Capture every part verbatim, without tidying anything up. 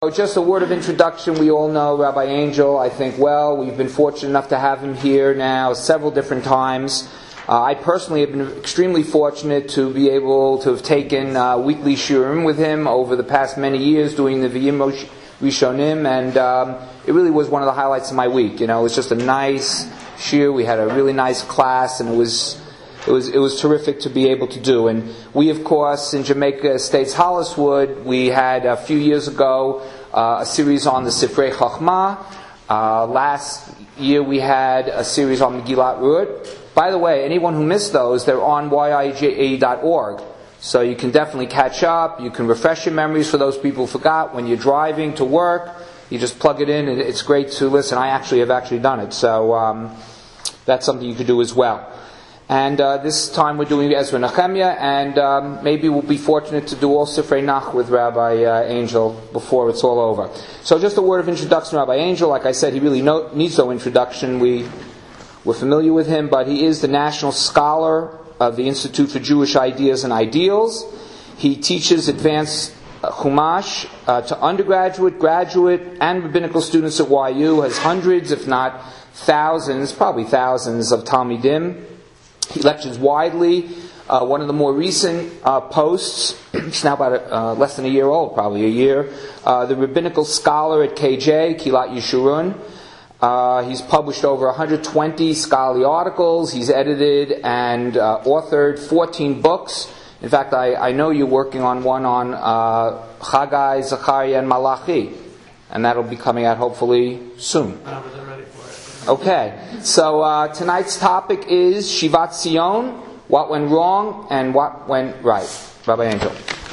Just a word of introduction. We all know Rabbi Angel, I think, well. We've been fortunate enough to have him here now several different times. Uh, I personally have been extremely fortunate to be able to have taken uh, weekly shiurim with him over the past many years, doing the V'yim Rishonim, and um, it really was one of the highlights of my week. You know, it was just a nice shiur. We had a really nice class, and it was It was it was terrific to be able to do. And we, of course, in Jamaica Estates Holliswood, we had a few years ago uh, a series on the Sifrei Chachma. Uh, last year we had a series on Megillat Ruach. By the way, anyone who missed those, they're on y i j a dot org. So you can definitely catch up. You can refresh your memories for those people who forgot. When you're driving to work, you just plug it in, and it's great to listen. I actually have actually done it. So um, that's something you could do as well. And uh, this time we're doing Ezra Nehemiah, and um, maybe we'll be fortunate to do all Sifrei Nach with Rabbi uh, Angel before it's all over. So just a word of introduction to Rabbi Angel. Like I said, he really no, needs no introduction. We, we're familiar with him, but he is the National Scholar of the Institute for Jewish Ideas and Ideals. He teaches advanced uh, Chumash uh, to undergraduate, graduate, and rabbinical students at Y U. Has hundreds, if not thousands, probably thousands of Talmidim. He lectures widely. Uh, one of the more recent uh, posts, it's now about a, uh, less than a year old, probably a year, uh, the rabbinical scholar at K J, Kilat Yeshurun. Uh, he's published over one hundred twenty scholarly articles. He's edited and uh, authored fourteen books. In fact, I, I know you're working on one on uh, Chagai, Zechariah, and Malachi. And that'll be coming out hopefully soon. Okay, so uh, tonight's topic is Shivat Zion, what went wrong and what went right. Rabbi Angel.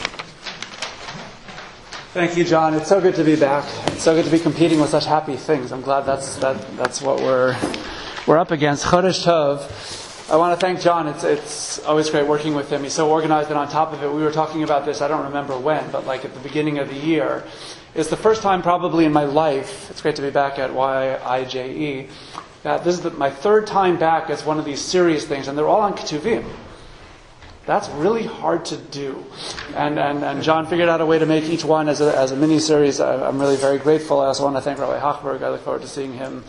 Thank you, John. It's so good to be back. It's so good to be competing with such happy things. I'm glad that's that, that's what we're we're up against. Chodesh Tov. I want to thank John. It's it's always great working with him. He's so organized, and on top of it, we were talking about this, I don't remember when, but like at the beginning of the year. It's the first time probably in my life, it's great to be back at Y I J E, that this is the, my third time back as one of these serious things, and they're all on Ketuvim. That's really hard to do. And, and and John figured out a way to make each one as a, as a mini-series. I, I'm really very grateful. I also want to thank Rabbi Hochberg. I look forward to seeing him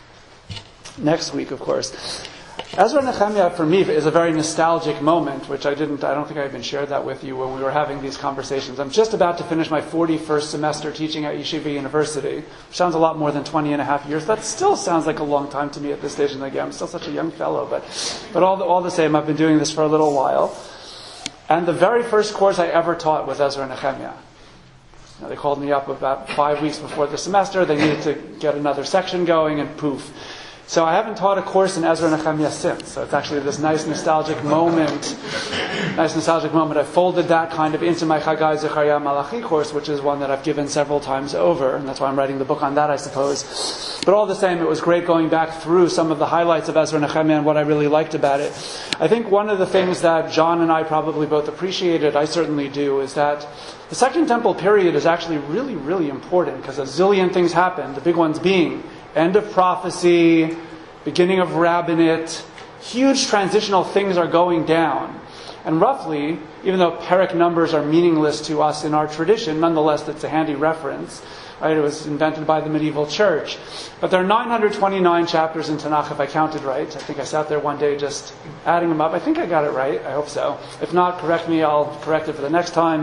next week, of course. Ezra Nehemiah, for me, is a very nostalgic moment, which I didn't, I don't think I even shared that with you when we were having these conversations. I'm just about to finish my forty-first semester teaching at Yeshiva University, which sounds a lot more than twenty and a half years. That still sounds like a long time to me at this stage in the game. I'm still such a young fellow, but, but all the, all the same, I've been doing this for a little while. And the very first course I ever taught was Ezra Nehemiah. Now, they called me up about five weeks before the semester. They needed to get another section going, and poof. So I haven't taught a course in Ezra Nehemiah since. So it's actually this nice nostalgic moment. Nice nostalgic moment. I folded that kind of into my Chagai, Zechariah, Malachi course, which is one that I've given several times over. And that's why I'm writing the book on that, I suppose. But all the same, it was great going back through some of the highlights of Ezra Nehemiah and what I really liked about it. I think one of the things that John and I probably both appreciated, I certainly do, is that the Second Temple period is actually really, really important because a zillion things happen. The big ones being end of prophecy, beginning of rabbinate, huge transitional things are going down. And roughly, even though Perek numbers are meaningless to us in our tradition, nonetheless it's a handy reference. Right? It was invented by the medieval church. But there are nine hundred twenty-nine chapters in Tanakh, if I counted right. I think I sat there one day just adding them up. I think I got it right. I hope so. If not, correct me. I'll correct it for the next time.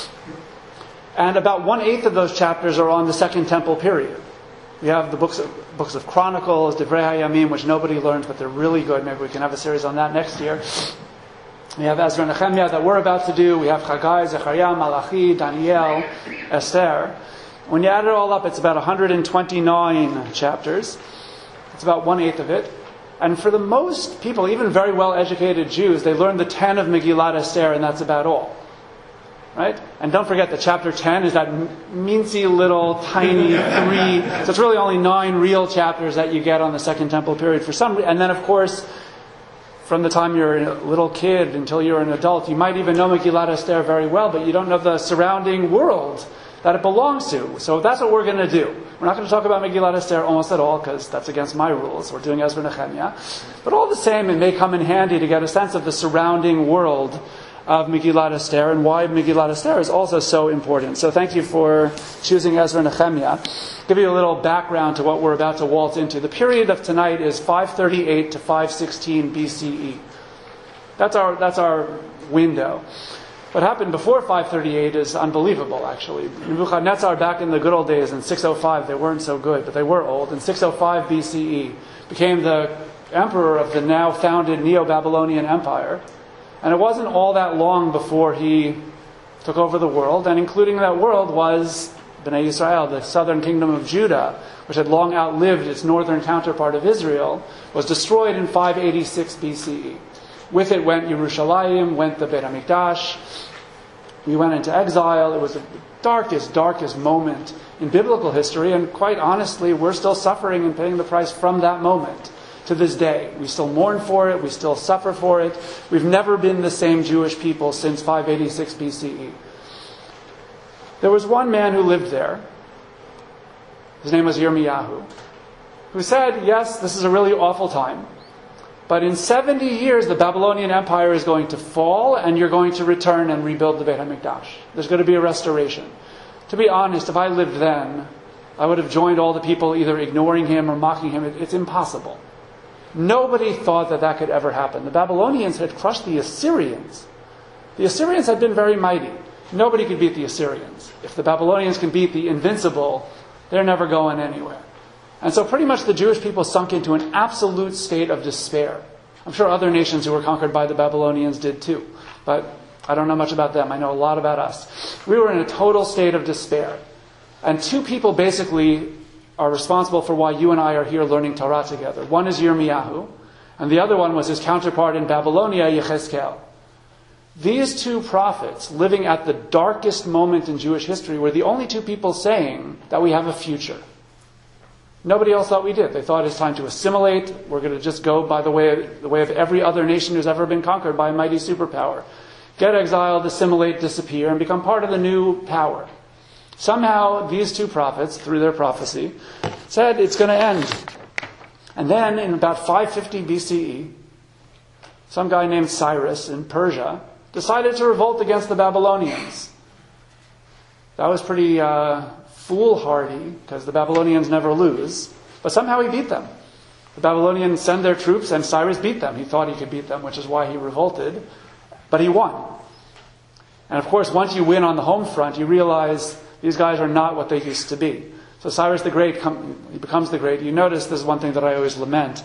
And about one-eighth of those chapters are on the Second Temple period. We have the books of, books of Chronicles, Divrei HaYamim, which nobody learns, but they're really good. Maybe we can have a series on that next year. We have Ezra Nehemiah that we're about to do. We have Chagai, Zechariah, Malachi, Daniel, Esther. When you add it all up, it's about one hundred twenty-nine chapters. It's about one-eighth of it. And for the most people, even very well-educated Jews, they learn the ten of Megillat Esther, and that's about all. Right? And don't forget that chapter ten is that mincy little tiny three. So it's really only nine real chapters that you get on the Second Temple period for some. And then, of course, from the time you're a little kid until you're an adult, you might even know Megillat Esther very well, but you don't know the surrounding world that it belongs to. So that's what we're going to do. We're not going to talk about Megillat Esther almost at all, because that's against my rules. We're doing Ezra Nehemiah. But all the same, it may come in handy to get a sense of the surrounding world of Megillat Esther and why Megillat Esther is also so important. So thank you for choosing Ezra and Nehemiah. Give you a little background to what we're about to waltz into. The period of tonight is five thirty-eight to five sixteen B C E. That's our that's our window. What happened before five thirty-eight is unbelievable, actually. Nebuchadnezzar, back in the good old days, in six oh five, they weren't so good, but they were old. In six oh five B C E, became the emperor of the now founded Neo-Babylonian Empire. And it wasn't all that long before he took over the world, and including that world was Bnei Yisrael, the southern kingdom of Judah, which had long outlived its northern counterpart of Israel, was destroyed in five eighty-six B C E. With it went Yerushalayim, went the Beit HaMikdash. We went into exile. It was the darkest, darkest moment in biblical history, and quite honestly, we're still suffering and paying the price from that moment to this day. We still mourn for it. We still suffer for it. We've never been the same Jewish people since five eighty-six B C E. There was one man who lived there. His name was Yirmiyahu, who said, yes, this is a really awful time, but in seventy years, the Babylonian Empire is going to fall, and you're going to return and rebuild the Beit HaMikdash. There's going to be a restoration. To be honest, if I lived then, I would have joined all the people either ignoring him or mocking him. It's impossible. Nobody thought that that could ever happen. The Babylonians had crushed the Assyrians. The Assyrians had been very mighty. Nobody could beat the Assyrians. If the Babylonians can beat the invincible, they're never going anywhere. And so pretty much the Jewish people sunk into an absolute state of despair. I'm sure other nations who were conquered by the Babylonians did too. But I don't know much about them. I know a lot about us. We were in a total state of despair. And two people basically are responsible for why you and I are here learning Torah together. One is Yirmiyahu, and the other one was his counterpart in Babylonia, Yechezkel. These two prophets, living at the darkest moment in Jewish history, were the only two people saying that we have a future. Nobody else thought we did. They thought it's time to assimilate. We're going to just go by the way of, the way of every other nation who's ever been conquered by a mighty superpower. Get exiled, assimilate, disappear, and become part of the new power. Somehow, these two prophets, through their prophecy, said it's going to end. And then, in about five fifty B C E, some guy named Cyrus in Persia decided to revolt against the Babylonians. That was pretty uh, foolhardy, because the Babylonians never lose. But somehow he beat them. The Babylonians send their troops, and Cyrus beat them. He thought he could beat them, which is why he revolted. But he won. And of course, once you win on the home front, you realize these guys are not what they used to be. So Cyrus the Great com- he becomes the Great. You notice this is one thing that I always lament.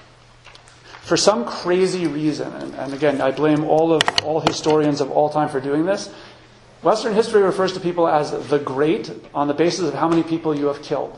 For some crazy reason, and, and again, I blame all of all historians of all time for doing this, Western history refers to people as the great on the basis of how many people you have killed.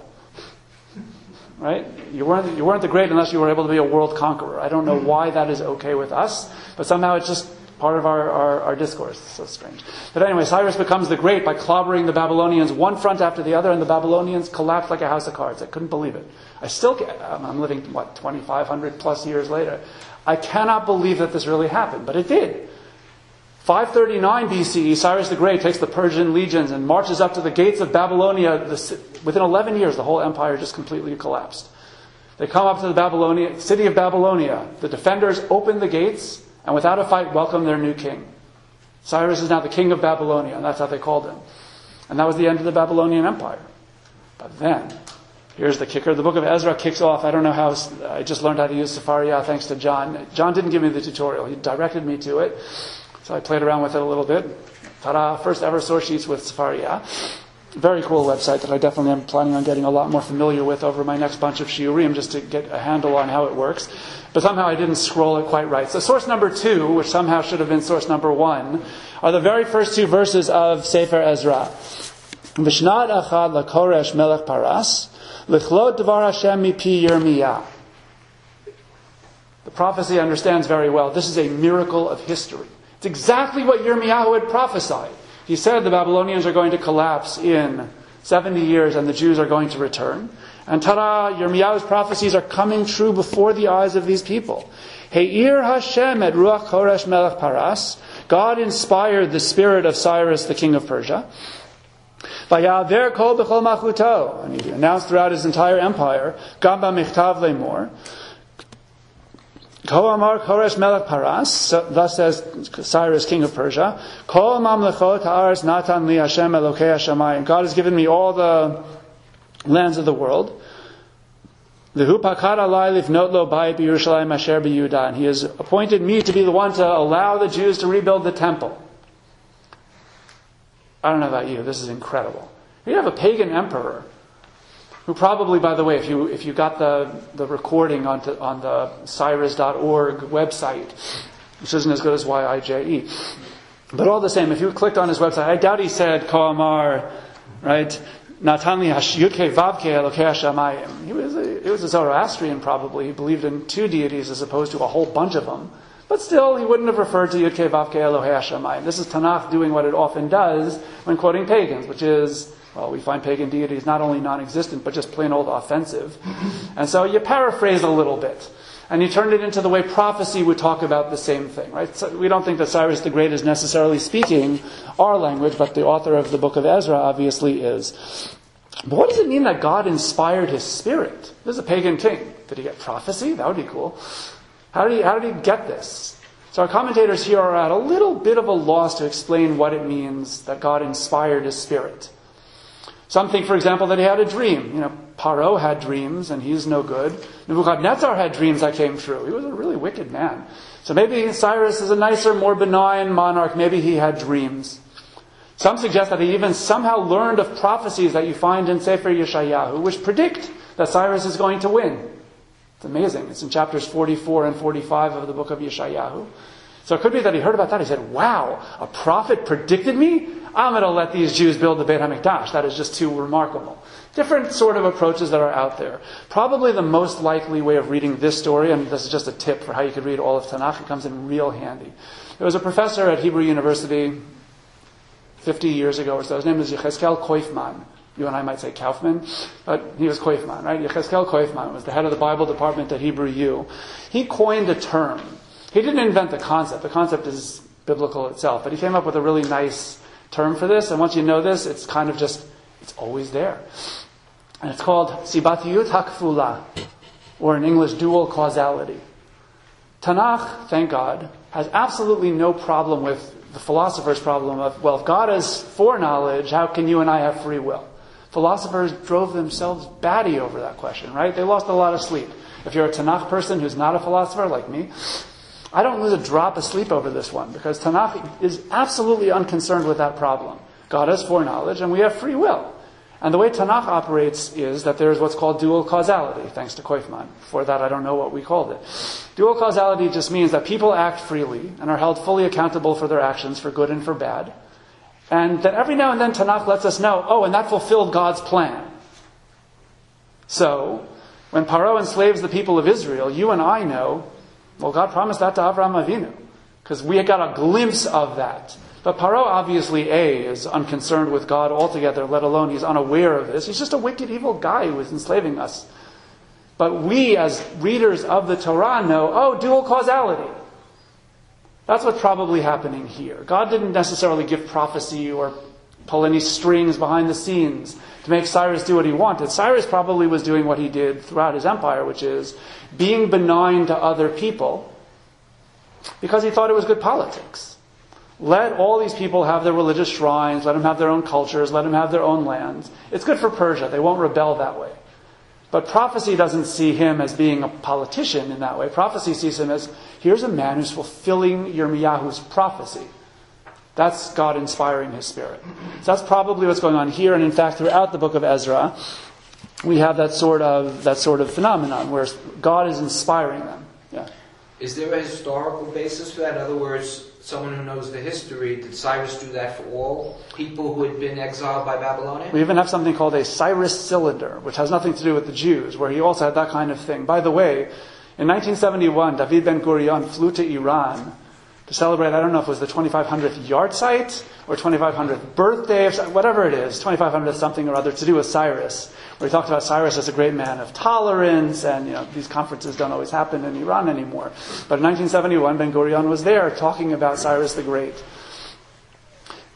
Right? You weren't you weren't the great unless you were able to be a world conqueror. I don't know why that is okay with us, but somehow it's just part of our, our, our discourse. It's so strange. But anyway, Cyrus becomes the great by clobbering the Babylonians one front after the other, and the Babylonians collapse like a house of cards. I couldn't believe it. I still can't. I'm living, what, twenty-five hundred plus years later. I cannot believe that this really happened, but it did. five thirty-nine B C E, Cyrus the Great takes the Persian legions and marches up to the gates of Babylonia. The, within eleven years, the whole empire just completely collapsed. They come up to the Babylonia, city of Babylonia. The defenders open the gates, and without a fight, welcome their new king. Cyrus is now the king of Babylonia, and that's how they called him. And that was the end of the Babylonian Empire. But then, here's the kicker. The book of Ezra kicks off. I don't know how, I just learned how to use Sephariah thanks to John. John didn't give me the tutorial. He directed me to it. So I played around with it a little bit. Ta-da, first ever source sheets with Sephariah. Very cool website that I definitely am planning on getting a lot more familiar with over my next bunch of shiurim, just to get a handle on how it works. But somehow I didn't scroll it quite right. So source number two, which somehow should have been source number one, are the very first two verses of Sefer Ezra. Vishnat achad lakoresh melech paras, lichlot devar Hashem mipi Yirmiyah. The prophecy understands very well. This is a miracle of history. It's exactly what Yirmiyahu had prophesied. He said the Babylonians are going to collapse in seventy years and the Jews are going to return. And ta-da, Yirmiyahu's prophecies are coming true before the eyes of these people. He'ir Hashem et ruach koresh melech paras. God inspired the spirit of Cyrus, the king of Persia. Vayaver kol b'chol machuto. And he announced throughout his entire empire, Gam b'michtav lemor. Ko amar Koresh melech Paras, so, thus says Cyrus, king of Persia, Kol mamlechot ha'aretz natan li Hashem Elokei hashamayim. God has given me all the lands of the world. V'hu pakad alai livnot lo bayit b'Yerushalayim asher b'Yehuda. And he has appointed me to be the one to allow the Jews to rebuild the temple. I don't know about you, this is incredible. You have a pagan emperor who probably, by the way, if you if you got the, the recording onto, on the cyrus dot org website, which isn't as good as Y I J E, but all the same, if you clicked on his website, I doubt he said Ko amar, right? Natan li yudke vavke elokei hashamayim. He was a, he was a Zoroastrian probably. He believed in two deities as opposed to a whole bunch of them. But still, he wouldn't have referred to Yudke Vavke Elokei Hashamayim. This is Tanakh doing what it often does when quoting pagans, which is, well, we find pagan deities not only non-existent, but just plain old offensive. And so you paraphrase a little bit. And you turn it into the way prophecy would talk about the same thing, right? So we don't think that Cyrus the Great is necessarily speaking our language, but the author of the book of Ezra obviously is. But what does it mean that God inspired his spirit? This is a pagan king. Did he get prophecy? That would be cool. How did he, how did he get this? So our commentators here are at a little bit of a loss to explain what it means that God inspired his spirit. Some think, for example, that he had a dream. You know, Paro had dreams, and he's no good. Nebuchadnezzar had dreams that came true. He was a really wicked man. So maybe Cyrus is a nicer, more benign monarch. Maybe he had dreams. Some suggest that he even somehow learned of prophecies that you find in Sefer Yeshayahu, which predict that Cyrus is going to win. It's amazing. It's in chapters forty-four and forty-five of the book of Yeshayahu. So it could be that he heard about that. He said, wow, a prophet predicted me? I'm going to let these Jews build the Beit HaMikdash. That is just too remarkable. Different sort of approaches that are out there. Probably the most likely way of reading this story, and this is just a tip for how you could read all of Tanakh, it comes in real handy. There was a professor at Hebrew University fifty years ago or so. His name is Yechezkel Koifman. You and I might say Kaufman, but he was Koifman, right? Yechezkel Koifman was the head of the Bible department at Hebrew U. He coined a term. He didn't invent the concept. The concept is biblical itself, but he came up with a really nice term for this, and once you know this, it's kind of just, it's always there. And it's called Sibatiyut HaKfula, or in English, dual causality. Tanakh, thank God, has absolutely no problem with the philosopher's problem of, well, if God has foreknowledge, how can you and I have free will? Philosophers drove themselves batty over that question, right? They lost a lot of sleep. If you're a Tanakh person who's not a philosopher like me, I don't lose a drop of sleep over this one, because Tanakh is absolutely unconcerned with that problem. God has foreknowledge, and we have free will. And the way Tanakh operates is that there is what's called dual causality, thanks to Koifman. Before that, I don't know what we called it. Dual causality just means that people act freely and are held fully accountable for their actions, for good and for bad. And that every now and then Tanakh lets us know, oh, and that fulfilled God's plan. So, when Paro enslaves the people of Israel, you and I know, well, God promised that to Avraham Avinu, because we got a glimpse of that. But Paro obviously, A, is unconcerned with God altogether, let alone he's unaware of this. He's just a wicked, evil guy who is enslaving us. But we, as readers of the Torah, know, oh, dual causality. That's what's probably happening here. God didn't necessarily give prophecy or pull any strings behind the scenes to make Cyrus do what he wanted. Cyrus probably was doing what he did throughout his empire, which is being benign to other people because he thought it was good politics. Let all these people have their religious shrines, let them have their own cultures, let them have their own lands. It's good for Persia. They won't rebel that way. But prophecy doesn't see him as being a politician in that way. Prophecy sees him as, here's a man who's fulfilling Yirmiyahu's prophecy. That's God inspiring his spirit. So that's probably what's going on here. And in fact, throughout the book of Ezra, we have that sort of that sort of phenomenon where God is inspiring them. Yeah. Is there a historical basis for that? In other words, someone who knows the history, did Cyrus do that for all people who had been exiled by Babylonia? We even have something called a Cyrus Cylinder, which has nothing to do with the Jews, where he also had that kind of thing. By the way, in nineteen seventy-one, David Ben-Gurion flew to Iran to celebrate, I don't know if it was the twenty-five hundredth yahrzeit or twenty-five hundredth birthday, whatever it is, twenty-five hundredth something or other, to do with Cyrus, where he talked about Cyrus as a great man of tolerance, and you know these conferences don't always happen in Iran anymore. But in nineteen seventy-one, Ben-Gurion was there talking about Cyrus the Great.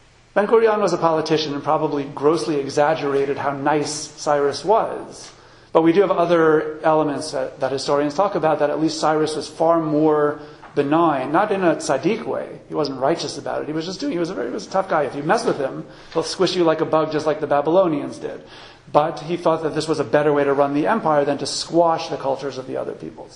Ben-Gurion was a politician and probably grossly exaggerated how nice Cyrus was. But we do have other elements that, that historians talk about, that at least Cyrus was far more benign, not in a tzaddik way. He wasn't righteous about it. He was just doing, he was a very, he was a tough guy. If you mess with him, he'll squish you like a bug, just like the Babylonians did. But he thought that this was a better way to run the empire than to squash the cultures of the other peoples.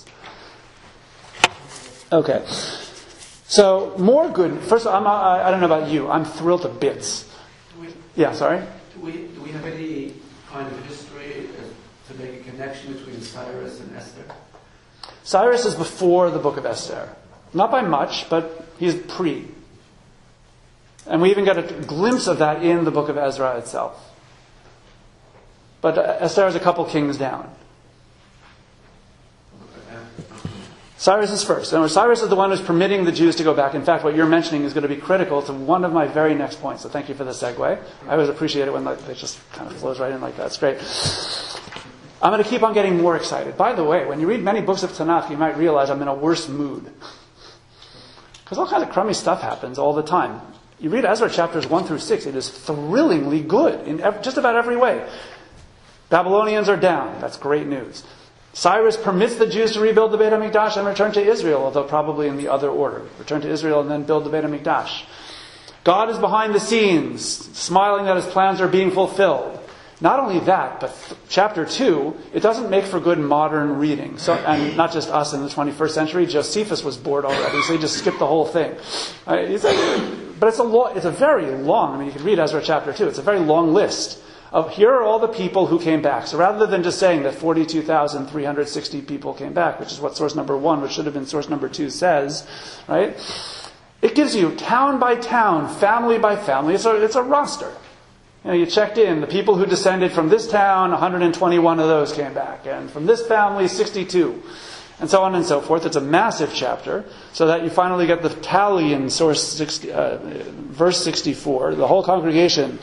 Okay. So, more good. First, I'm, I, I don't know about you. I'm thrilled to bits. Do we, Yeah, sorry? do we, do we have any kind of history uh, to make a connection between Cyrus and Esther? Cyrus is before the book of Esther. Not by much, but he's pre. And we even get a glimpse of that in the book of Ezra itself. But Esther is a couple kings down. Cyrus is first. And Cyrus is the one who's permitting the Jews to go back. In fact, what you're mentioning is going to be critical to one of my very next points. So thank you for the segue. I always appreciate it when it just kind of flows right in like that. It's great. I'm going to keep on getting more excited. By the way, when you read many books of Tanakh, you might realize I'm in a worse mood. Because all kinds of crummy stuff happens all the time. You read Ezra chapters one through six, it is thrillingly good in ev- just about every way. Babylonians are down. That's great news. Cyrus permits the Jews to rebuild the Beit HaMikdash and return to Israel, although probably in the other order. Return to Israel and then build the Beit HaMikdash. God is behind the scenes, smiling that his plans are being fulfilled. Not only that, but th- chapter two, it doesn't make for good modern reading. So, and not just us in the twenty-first century. Josephus was bored already, so he just skipped the whole thing. Uh, it's a, but it's a lo- it's a very long, I mean, you can read Ezra chapter two. It's a very long list of here are all the people who came back. So rather than just saying that forty-two thousand three hundred sixty people came back, which is what source number one, which should have been source number two, says, right? It gives you town by town, family by family. It's a, it's a roster. You know, you checked in, the people who descended from this town, one hundred twenty-one of those came back. And from this family, sixty-two. And so on and so forth. It's a massive chapter, so that you finally get the tally in source sixty, uh, verse sixty-four. The whole congregation,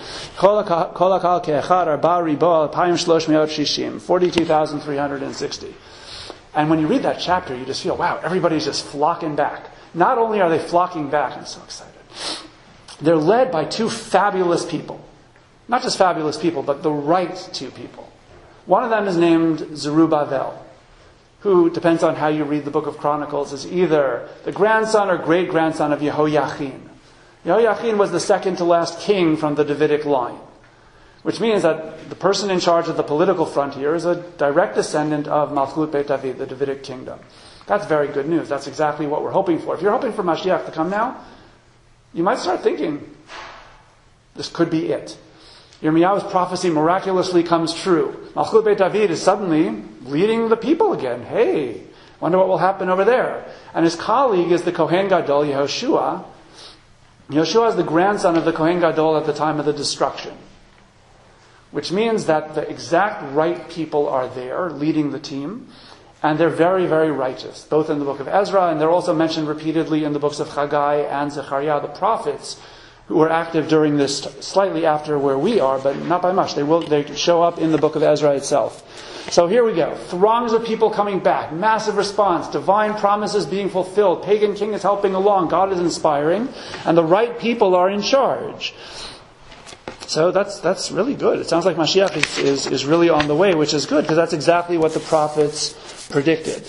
forty-two thousand three hundred sixty. And when you read that chapter, you just feel, wow, everybody's just flocking back. Not only are they flocking back, I'm so excited, they're led by two fabulous people. Not just fabulous people, but the right two people. One of them is named Zerubbabel, who, depends on how you read the book of Chronicles, is either the grandson or great-grandson of Yehoiachin. Yehoiachin was the second to last king from the Davidic line, which means that the person in charge of the political frontier is a direct descendant of Malchut Beit David, the Davidic kingdom. That's very good news. That's exactly what we're hoping for. If you're hoping for Mashiach to come now, you might start thinking, this could be it. Yirmiyahu's prophecy miraculously comes true. Malchut Beit David is suddenly leading the people again. Hey, wonder what will happen over there. And his colleague is the Kohen Gadol, Yehoshua. Yehoshua is the grandson of the Kohen Gadol at the time of the destruction. Which means that the exact right people are there, leading the team. And they're very, very righteous, both in the book of Ezra, and they're also mentioned repeatedly in the books of Haggai and Zechariah, the prophets, who were active during this slightly after where we are, but not by much. They will they show up in the book of Ezra itself. So here we go. Throngs of people coming back. Massive response. Divine promises being fulfilled. Pagan king is helping along. God is inspiring. And the right people are in charge. So that's that's really good. It sounds like Mashiach is, is, is really on the way, which is good, because that's exactly what the prophets predicted.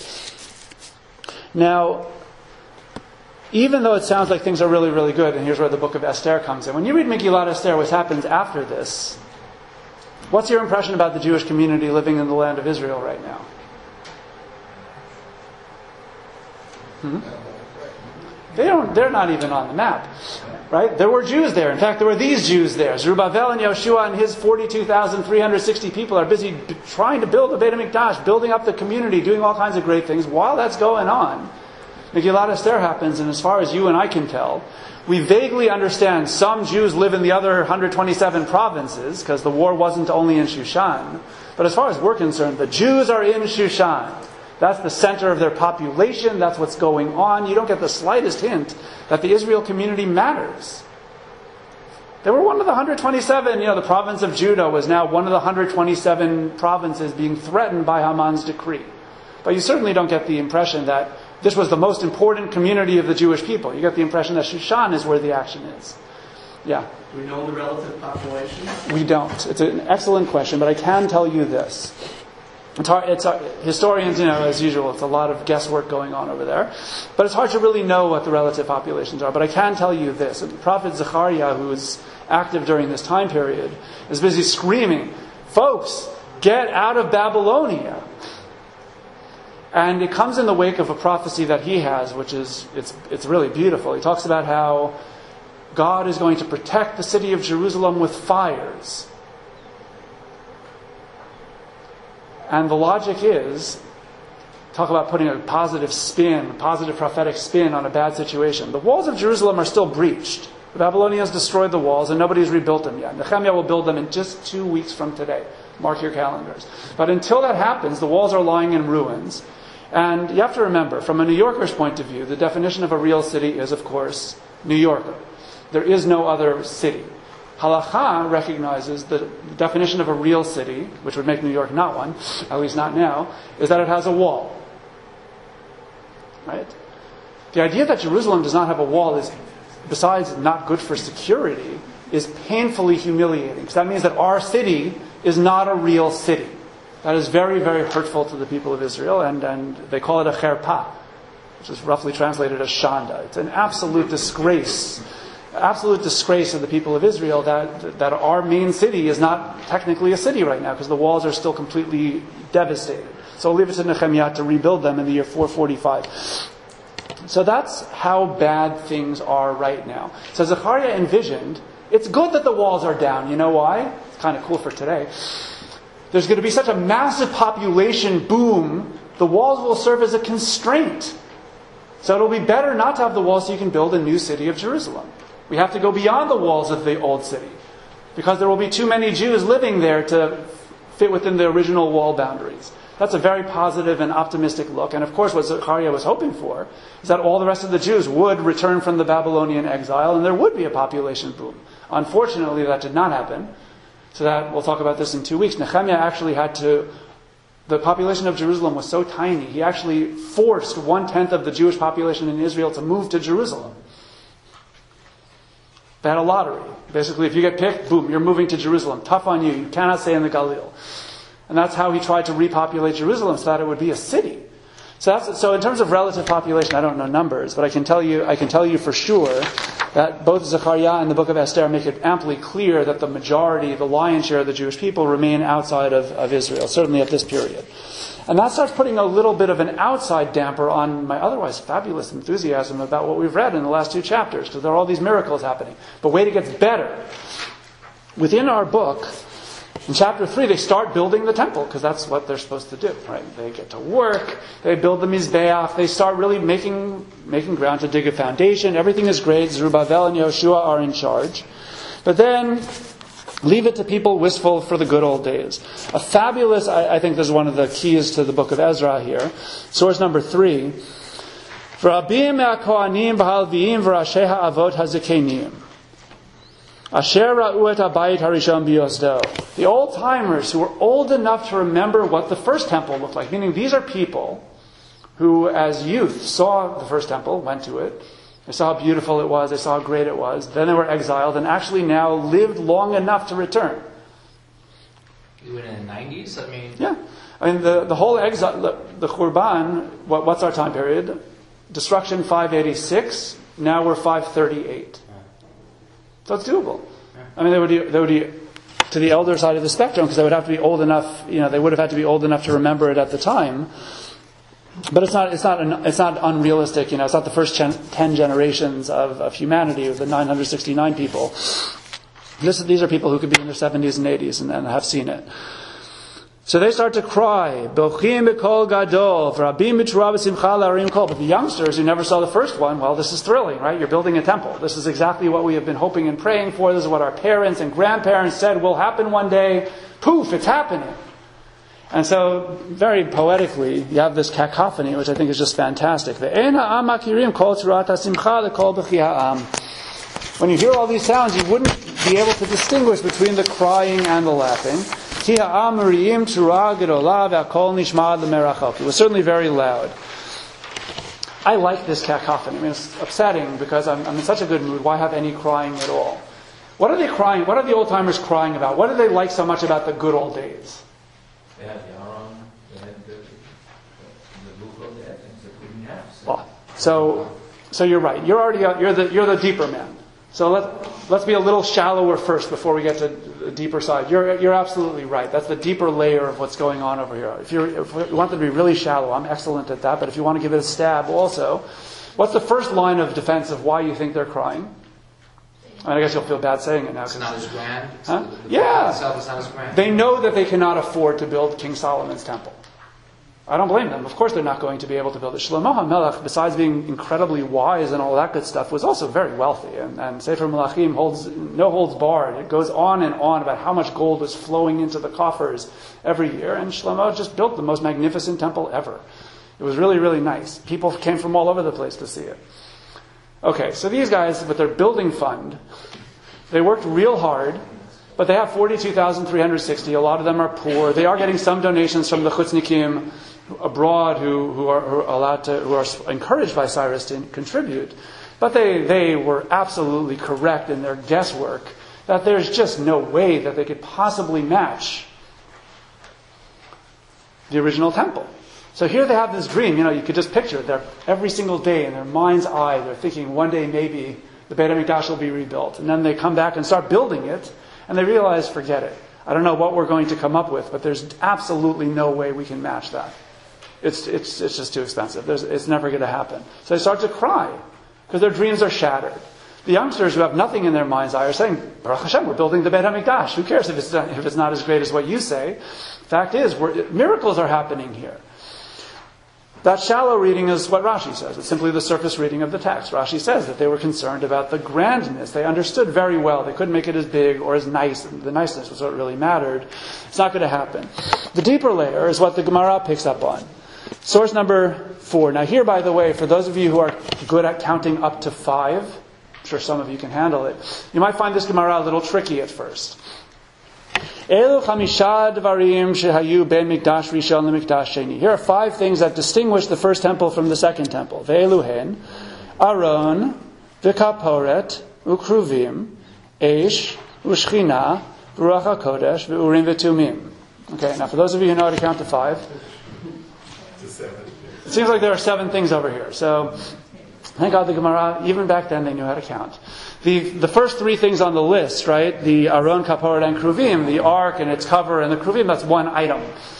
Now, even though it sounds like things are really, really good, and here's where the book of Esther comes in. When you read Megillat Esther, what happens after this, what's your impression about the Jewish community living in the land of Israel right now? Hmm? They don't, they're not even on the map. Right? There were Jews there. In fact, there were these Jews there. Zerubbabel and Yehoshua and his forty-two thousand three hundred sixty people are busy b- trying to build the Beit HaMikdash, building up the community, doing all kinds of great things. While that's going on, Megillat Esther happens, and as far as you and I can tell, we vaguely understand some Jews live in the other one hundred twenty-seven provinces, because the war wasn't only in Shushan. But as far as we're concerned, the Jews are in Shushan. That's the center of their population. That's what's going on. You don't get the slightest hint that the Israel community matters. They were one of the one hundred twenty-seven. You know, the province of Judah was now one of the one hundred twenty-seven provinces being threatened by Haman's decree. But you certainly don't get the impression that this was the most important community of the Jewish people. You get the impression that Shushan is where the action is. Yeah? Do we know the relative population? We don't. It's an excellent question, but I can tell you this. It's hard, it's hard, historians, you know, as usual, it's a lot of guesswork going on over there. But it's hard to really know what the relative populations are. But I can tell you this. The prophet Zechariah, who is active during this time period, is busy screaming, folks, get out of Babylonia. And it comes in the wake of a prophecy that he has, which is, it's, it's really beautiful. He talks about how God is going to protect the city of Jerusalem with fires. And the logic is, talk about putting a positive spin, a positive prophetic spin on a bad situation. The walls of Jerusalem are still breached. The Babylonians destroyed the walls and nobody's rebuilt them yet. Nehemiah will build them in just two weeks from today. Mark your calendars. But until that happens, the walls are lying in ruins. And you have to remember, from a New Yorker's point of view, the definition of a real city is, of course, New Yorker. There is no other city. Halakha recognizes the definition of a real city, which would make New York not one, at least not now, is that it has a wall. Right? The idea that Jerusalem does not have a wall is, besides not good for security, is painfully humiliating. Because that means that our city is not a real city. That is very, very hurtful to the people of Israel, and, and they call it a cherpa, which is roughly translated as shanda. It's an absolute disgrace. Absolute disgrace of the people of Israel that that our main city is not technically a city right now because the walls are still completely devastated. So we'll leave it to Nehemiah to rebuild them in the year four forty-five. So that's how bad things are right now. So Zechariah envisioned, it's good that the walls are down. You know why? It's kind of cool for today. There's going to be such a massive population boom, the walls will serve as a constraint. So it'll be better not to have the walls so you can build a new city of Jerusalem. We have to go beyond the walls of the old city because there will be too many Jews living there to fit within the original wall boundaries. That's a very positive and optimistic look. And of course what Zechariah was hoping for is that all the rest of the Jews would return from the Babylonian exile and there would be a population boom. Unfortunately, that did not happen. So that we'll talk about this in two weeks. Nehemiah actually had to, the population of Jerusalem was so tiny, he actually forced one-tenth of the Jewish population in Israel to move to Jerusalem. They had a lottery. Basically, if you get picked, boom, you're moving to Jerusalem. Tough on you. You cannot stay in the Galil. And that's how he tried to repopulate Jerusalem so that it would be a city. So that's, so in terms of relative population, I don't know numbers, but I can tell you, I can tell you for sure that both Zechariah and the book of Esther make it amply clear that the majority, the lion's share of the Jewish people remain outside of, of Israel, certainly at this period. And that starts putting a little bit of an outside damper on my otherwise fabulous enthusiasm about what we've read in the last two chapters, because there are all these miracles happening. But wait, it gets better. Within our book, in chapter three, they start building the temple, because that's what they're supposed to do, right? They get to work, they build the Mizbeach, they start really making, making ground to dig a foundation. Everything is great. Zerubbabel and Yoshua are in charge. But then, leave it to people wistful for the good old days. A fabulous, I, I think this is one of the keys to the book of Ezra here. Source number three. V'rabim ha'kohanim v'halviim v'rashei ha'avot hazikenim. Asher ra'u et habayit harishon biyosdo. The old-timers who were old enough to remember what the first temple looked like. Meaning these are people who, as youth, saw the first temple, went to it. They saw how beautiful it was. They saw how great it was. Then they were exiled and actually now lived long enough to return. You went in the nineties? I mean... Yeah. I mean, the, the whole exile, the, the Khurban, what, what's our time period? Destruction five eighty-six. Now we're five thirty-eight. So it's doable. I mean, they would, they would be to the elder side of the spectrum because they would have to be old enough, you know, they would have had to be old enough to remember it at the time. But it's not, it's not, an, it's not unrealistic, you know, it's not the first gen, ten generations of, of humanity, of the nine hundred sixty-nine people. This, these are people who could be in their seventies and eighties and, and have seen it. So they start to cry, Bochim b'kol gadol, v'rabim b'tshura b'simcha la'arim kol. But the youngsters who never saw the first one, well, this is thrilling, right? You're building a temple. This is exactly what we have been hoping and praying for. This is what our parents and grandparents said will happen one day. Poof, it's happening. And so, very poetically, you have this cacophony, which I think is just fantastic. When you hear all these sounds, you wouldn't be able to distinguish between the crying and the laughing. It was certainly very loud. I like this cacophony. I mean, it's upsetting because I'm, I'm in such a good mood. Why have any crying at all? What are they crying? What are the old timers crying about? What do they like so much about the good old days? They had Yaron. They had the, the book of the things that we didn't have. So. Well, so, so you're right. You're already you're the you're the deeper man. So let let's be a little shallower first before we get to the deeper side. You're you're absolutely right. That's the deeper layer of what's going on over here. If you if you want them to be really shallow, I'm excellent at that. But if you want to give it a stab, also, what's the first line of defense of why you think they're crying? I mean, I guess you'll feel bad saying it now. It's not as grand. It's Huh? the, the Yeah. itself is not as grand. They know that they cannot afford to build King Solomon's temple. I don't blame them. Of course they're not going to be able to build it. Shlomo HaMelech, besides being incredibly wise and all that good stuff, was also very wealthy. And, and Sefer Melachim holds no holds barred. It goes on and on about how much gold was flowing into the coffers every year. And Shlomo just built the most magnificent temple ever. It was really, really nice. People came from all over the place to see it. Okay, so these guys, with their building fund, they worked real hard, but they have forty-two thousand three hundred sixty. A lot of them are poor. They are getting some donations from the Chutznikim abroad who, who, are, who are allowed to, who are encouraged by Cyrus to contribute. But they, they were absolutely correct in their guesswork that there's just no way that they could possibly match the original temple. So here they have this dream. You know, you could just picture it. They're every single day in their mind's eye, they're thinking one day maybe the Beit HaMikdash will be rebuilt. And then they come back and start building it, and they realize, forget it. I don't know what we're going to come up with, but there's absolutely no way we can match that. It's it's it's just too expensive. There's, it's never going to happen. So they start to cry because their dreams are shattered. The youngsters who have nothing in their mind's eye are saying, Baruch Hashem, we're building the Beit HaMikdash. Who cares if it's not, if it's not as great as what you say? Fact is, we're, miracles are happening here. That shallow reading is what Rashi says. It's simply the surface reading of the text. Rashi says that they were concerned about the grandness. They understood very well. They couldn't make it as big or as nice. The niceness was what really mattered. It's not going to happen. The deeper layer is what the Gemara picks up on. Source number four. Now here, by the way, for those of you who are good at counting up to five, I'm sure some of you can handle it, you might find this Gemara a little tricky at first. Elu chamisha dvarim shehayu ben mikdash rishon lemikdash sheni. Here are five things that distinguish the first temple from the second temple. Ve'elu hen, Aron, v'kaporet, ukruvim, eish, ushchina, ruach hakodesh, ve'urim ve'tumim. Okay, now for those of you who know how to count to five, it seems like there are seven things over here. So, thank God the Gemara, even back then, they knew how to count. The the first three things on the list, right? The Aron, Kaporet, and Kruvim, the Ark and its cover, and the Kruvim, that's one item.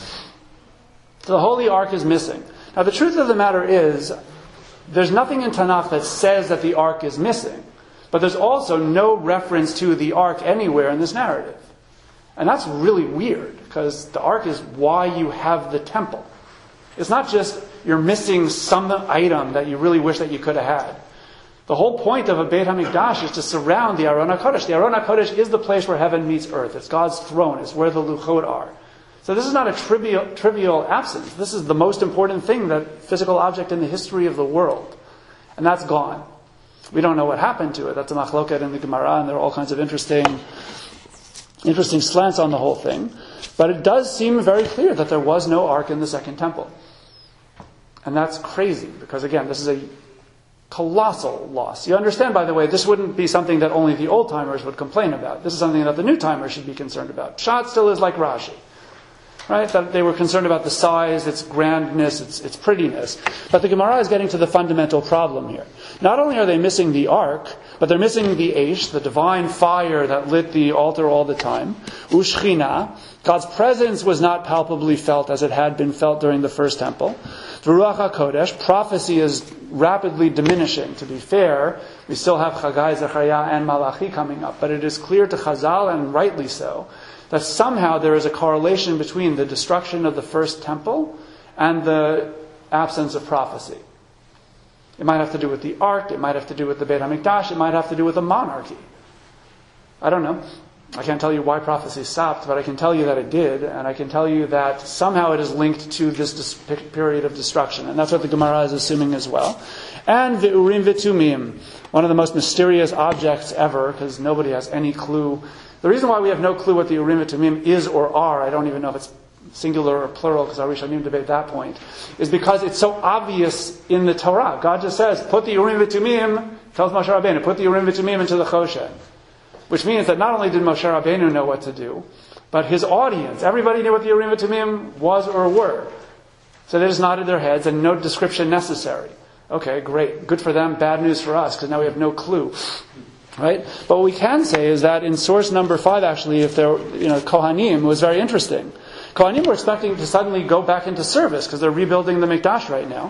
The Holy Ark is missing. Now, the truth of the matter is, there's nothing in Tanakh that says that the Ark is missing. But there's also no reference to the Ark anywhere in this narrative. And that's really weird, because the Ark is why you have the temple. It's not just you're missing some item that you really wish that you could have had. The whole point of a Beit HaMikdash is to surround the Aron HaKodesh. The Aron HaKodesh is the place where heaven meets earth. It's God's throne. It's where the Luchot are. So this is not a trivial, trivial absence. This is the most important thing, that physical object in the history of the world. And that's gone. We don't know what happened to it. That's a machloket in the Gemara, and there are all kinds of interesting, interesting slants on the whole thing. But it does seem very clear that there was no ark in the second temple. And that's crazy, because again, this is a colossal loss. You understand, by the way, this wouldn't be something that only the old-timers would complain about. This is something that the new-timers should be concerned about. Pshat still is like Rashi. Right? That they were concerned about the size, its grandness, its, its prettiness. But the Gemara is getting to the fundamental problem here. Not only are they missing the ark, but they're missing the Eish, the divine fire that lit the altar all the time. Ushchina, God's presence was not palpably felt as it had been felt during the first temple. Ruach HaKodesh, prophecy is rapidly diminishing. To be fair, we still have Chagai, Zechariah, and Malachi coming up. But it is clear to Chazal, and rightly so, that somehow there is a correlation between the destruction of the first temple and the absence of prophecy. It might have to do with the ark, it might have to do with the Beit HaMikdash, it might have to do with the monarchy. I don't know. I can't tell you why prophecy stopped, but I can tell you that it did, and I can tell you that somehow it is linked to this dis- period of destruction, and that's what the Gemara is assuming as well. And the Urim V'Tumim, one of the most mysterious objects ever, because nobody has any clue. The reason why we have no clue what the Urim V'Tumim is or are, I don't even know if it's singular or plural, because our Rishonim debate that point, is because it's so obvious in the Torah. God just says, put the Urim V'Tumim, tells Moshe Rabbeinu, put the Urim V'Tumim into the Choshen. Which means that not only did Moshe Rabbeinu know what to do, but his audience, everybody knew what the Urim V'Tumim was or were. So they just nodded their heads and no description necessary. Okay, great. Good for them, bad news for us, because now we have no clue. Right? But what we can say is that in source number five, actually, if they're, you know, Kohanim, was very interesting. Kohanim were expecting to suddenly go back into service because they're rebuilding the Mikdash right now.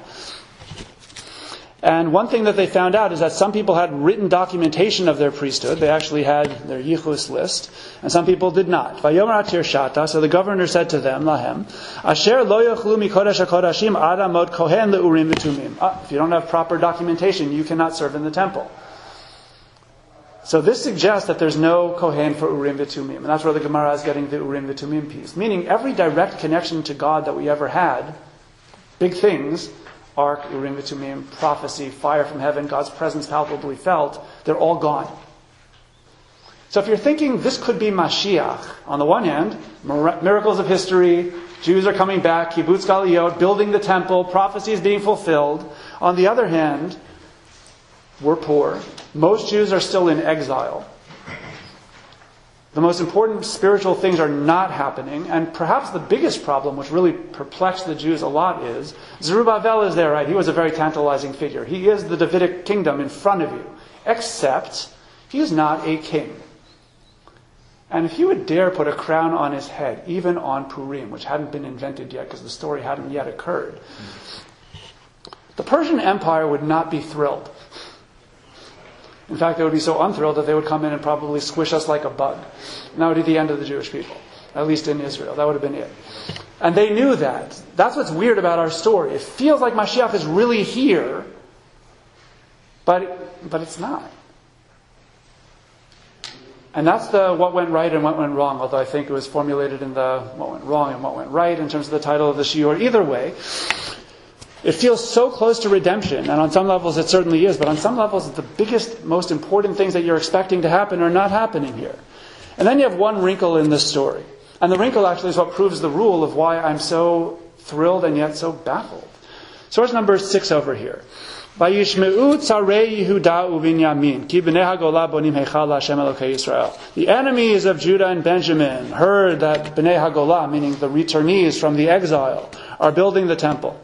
And one thing that they found out is that some people had written documentation of their priesthood. They actually had their yichus list. And some people did not. Vayomer atir shata. So the governor said to them, Lahem, Asher lo yochlu mikodesh hakodashim ad amod kohen leurim v'tumim. Ah, if you don't have proper documentation, you cannot serve in the temple. So this suggests that there's no kohen for urim v'tumim. And that's where the Gemara is getting the urim v'tumim piece. Meaning every direct connection to God that we ever had, big things, Ark, Urim v'Tumim, prophecy, fire from heaven, God's presence palpably felt, they're all gone. So if you're thinking this could be Mashiach, on the one hand, miracles of history, Jews are coming back, kibbutz galiyot, building the temple, prophecy is being fulfilled. On the other hand, we're poor. Most Jews are still in exile. The most important spiritual things are not happening, and perhaps the biggest problem, which really perplexed the Jews a lot, is Zerubbabel is there, right? He was a very tantalizing figure. He is the Davidic kingdom in front of you, except he is not a king. And if you would dare put a crown on his head, even on Purim, which hadn't been invented yet because the story hadn't yet occurred, the Persian Empire would not be thrilled. In fact, they would be so unthrilled that they would come in and probably squish us like a bug. And that would be the end of the Jewish people, at least in Israel. That would have been it. And they knew that. That's what's weird about our story. It feels like Mashiach is really here, but, but it's not. And that's the what went right and what went wrong, although I think it was formulated in the what went wrong and what went right in terms of the title of the shiur. Either way, it feels so close to redemption, and on some levels it certainly is, but on some levels the biggest, most important things that you're expecting to happen are not happening here. And then you have one wrinkle in this story. And the wrinkle actually is what proves the rule of why I'm so thrilled and yet so baffled. Source number six over here. Vayishmeu tzarei Yehuda uBinyamin, ki bnei hagolah bonim heichal LaHashem Elokei Yisrael. The enemies of Judah and Benjamin heard that bnei hagolah, meaning the returnees from the exile, are building the temple.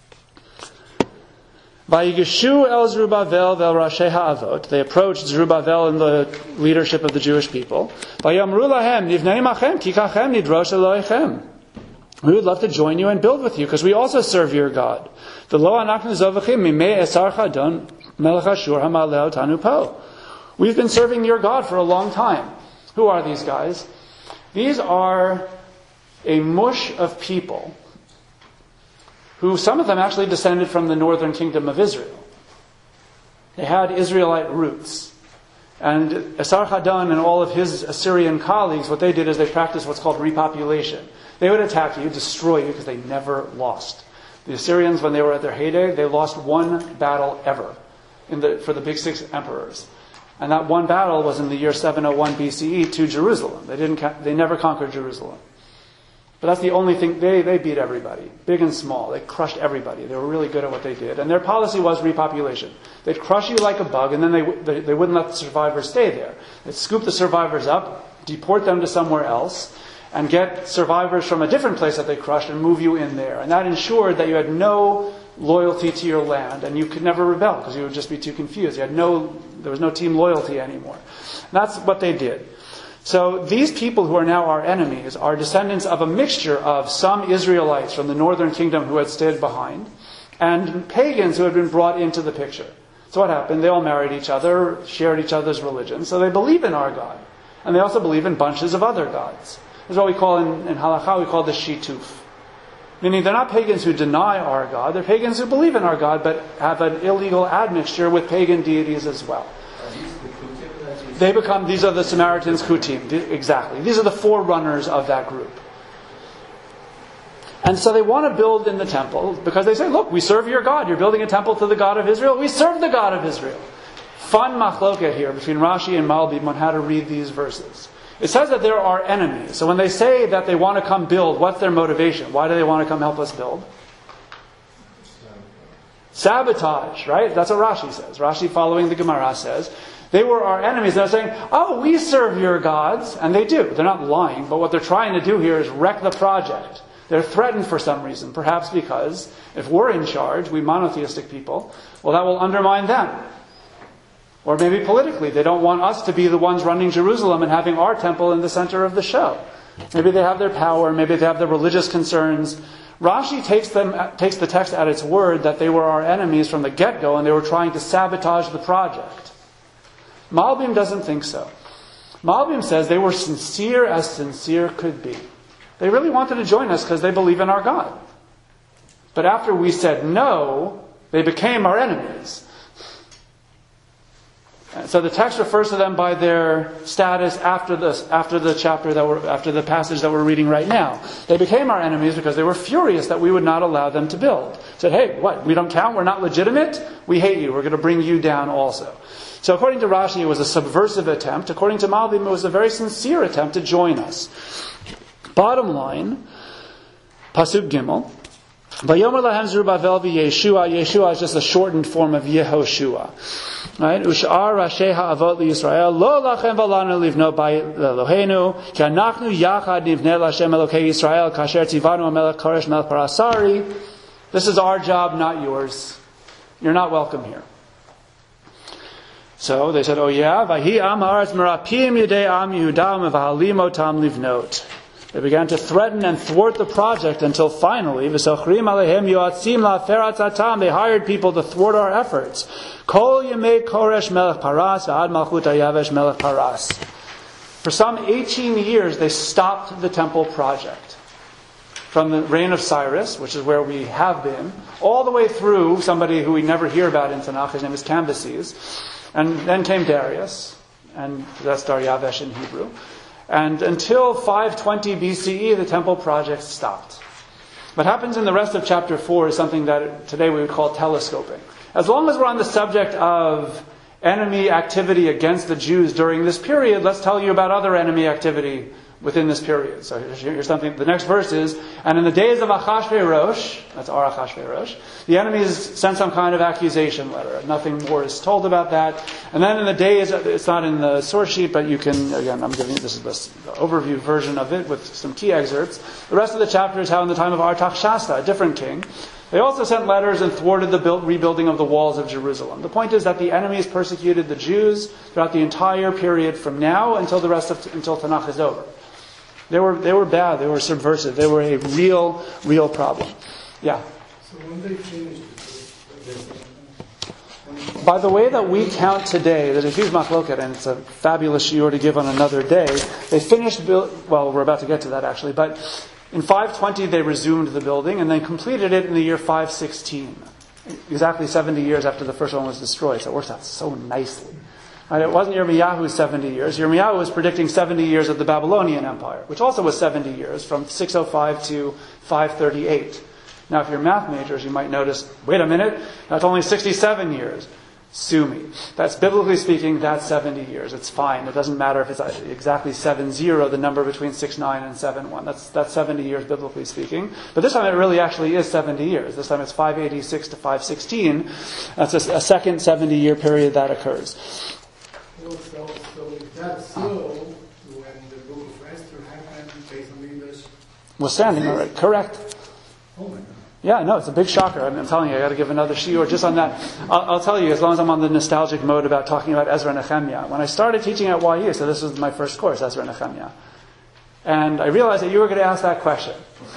Vayigeshu el Zerubbabel vel Rashei ha'avot. They approached Zerubbabel and the leadership of the Jewish people. Vayamru lahem nivnei machem ki kachem nidrosh Elohechem. We would love to join you and build with you because we also serve your God. V'lo anachnu zovachim mimei esar chadon melech Ashur hamaleh otanu po. We've been serving your God for a long time. Who are these guys? These are a mush of people who some of them actually descended from the northern kingdom of Israel. They had Israelite roots. And Esarhaddon and all of his Assyrian colleagues, what they did is they practiced what's called repopulation. They would attack you, destroy you, because they never lost. The Assyrians, when they were at their heyday, they lost one battle ever in the, for the big six emperors. And that one battle was in the year seven oh one B C E to Jerusalem. They didn't. They never conquered Jerusalem. But that's the only thing. They, they beat everybody, big and small. They crushed everybody. They were really good at what they did. And their policy was repopulation. They'd crush you like a bug, and then they, they, they wouldn't let the survivors stay there. They'd scoop the survivors up, deport them to somewhere else, and get survivors from a different place that they crushed and move you in there. And that ensured that you had no loyalty to your land, and you could never rebel because you would just be too confused. You had no, there was no team loyalty anymore. And that's what they did. So these people who are now our enemies are descendants of a mixture of some Israelites from the northern kingdom who had stayed behind and pagans who had been brought into the picture. So what happened? They all married each other, shared each other's religion. So they believe in our God. And they also believe in bunches of other gods. This is what we call in, in halakha, we call this shituf. Meaning they're not pagans who deny our God. They're pagans who believe in our God but have an illegal admixture with pagan deities as well. They become, these are the Samaritans, Kutim. Exactly. These are the forerunners of that group. And so they want to build in the temple because they say, look, we serve your God. You're building a temple to the God of Israel. We serve the God of Israel. Fun machloket here between Rashi and Malbim on how to read these verses. It says that there are enemies. So when they say that they want to come build, what's their motivation? Why do they want to come help us build? Sabotage, right? That's what Rashi says. Rashi, following the Gemara, says they were our enemies. They're saying, oh, we serve your gods. And they do. They're not lying. But what they're trying to do here is wreck the project. They're threatened for some reason, perhaps because if we're in charge, we monotheistic people, well, that will undermine them. Or maybe politically, they don't want us to be the ones running Jerusalem and having our temple in the center of the show. Maybe they have their power, maybe they have their religious concerns. Rashi takes them takes the text at its word that they were our enemies from the get-go and they were trying to sabotage the project. Malbim doesn't think so. Malbim says they were sincere as sincere could be. They really wanted to join us because they believe in our God. But after we said no, they became our enemies. So the text refers to them by their status after this, after the chapter that we're, after the passage that we're reading right now. They became our enemies because they were furious that we would not allow them to build. Said, hey, what? We don't count? We're not legitimate? We hate you. We're going to bring you down also. So according to Rashi, it was a subversive attempt. According to Malbim, it was a very sincere attempt to join us. Bottom line, Pasuk Gimel. Vayomer lahem Zerubbabel v'Yeshua. Yeshua is just a shortened form of Yehoshua. Right? Ushar Rashi ha'avot liYisrael lo lachem v'lanu livno bayit Eloheinu ki anachnu yachad nivnei l'Hashem Elokei Yisrael kasher tzivanu HaMelech Koresh Melech Parasari. This is our job, not yours. You're not welcome here. So they said, oh yeah, Vahi am haaretz merapim yedei am Yehuda v'halim otam livnot. They began to threaten and thwart the project until finally, v'sochrim alehem yoatzim la'afer atzatam. They hired people to thwart our efforts. Kol yemei Koresh Melech Paras v'ad malchut Yavesh Melech Paras. For some eighteen years, they stopped the temple project. From the reign of Cyrus, which is where we have been, all the way through somebody who we never hear about in Tanakh. His name is Cambyses. And then came Darius, and that's Daryavesh in Hebrew. And until five twenty B C E, the temple project stopped. What happens in the rest of chapter four is something that today we would call telescoping. As long as we're on the subject of enemy activity against the Jews during this period, let's tell you about other enemy activity within this period. So here's something. The next verse is, and in the days of Achashverosh, that's our Achashverosh, the enemies sent some kind of accusation letter. Nothing more is told about that. And then in the days, it's not in the source sheet, but you can, again, I'm giving you, this is the overview version of it with some key excerpts. The rest of the chapter is how in the time of Artaxerxes, a different king, they also sent letters and thwarted the build, rebuilding of the walls of Jerusalem. The point is that the enemies persecuted the Jews throughout the entire period from now until the rest of, until Tanakh is over. They were they were bad. They were subversive. They were a real, real problem. Yeah. So when they finished it, by the way that we count today, there's a huge machloket, and it's a fabulous shiur to give on another day. They finished build. Well, we're about to get to that actually, but in five twenty they resumed the building and then completed it in the year five sixteen, exactly seventy years after the first one was destroyed. So it works out so nicely. And it wasn't Yirmiyahu's seventy years. Yirmiyahu was predicting seventy years of the Babylonian Empire, which also was seventy years, from six oh five to five thirty-eight. Now, if you're math majors, you might notice, wait a minute, that's only sixty-seven years. Sue me. That's, biblically speaking, that's seventy years. It's fine. It doesn't matter if it's exactly seven zero, the number between six nine and seven one. That's, that's seventy years, biblically speaking. But this time it really actually is seventy years. This time it's five eighty-six to five sixteen. That's a, a second seventy-year period that occurs. So, so, so if that's so, when the book of Esther happened, based on English, Was standing already. Correct. oh my God. Yeah, no, it's a big shocker. I'm, I'm telling you, I got to give another shiur just on that. I'll, I'll tell you, as long as I'm on the nostalgic mode about talking about Ezra and Nehemiah. When I started teaching at Y U, so this was my first course, Ezra and Nehemiah, and I realized that you were going to ask that question.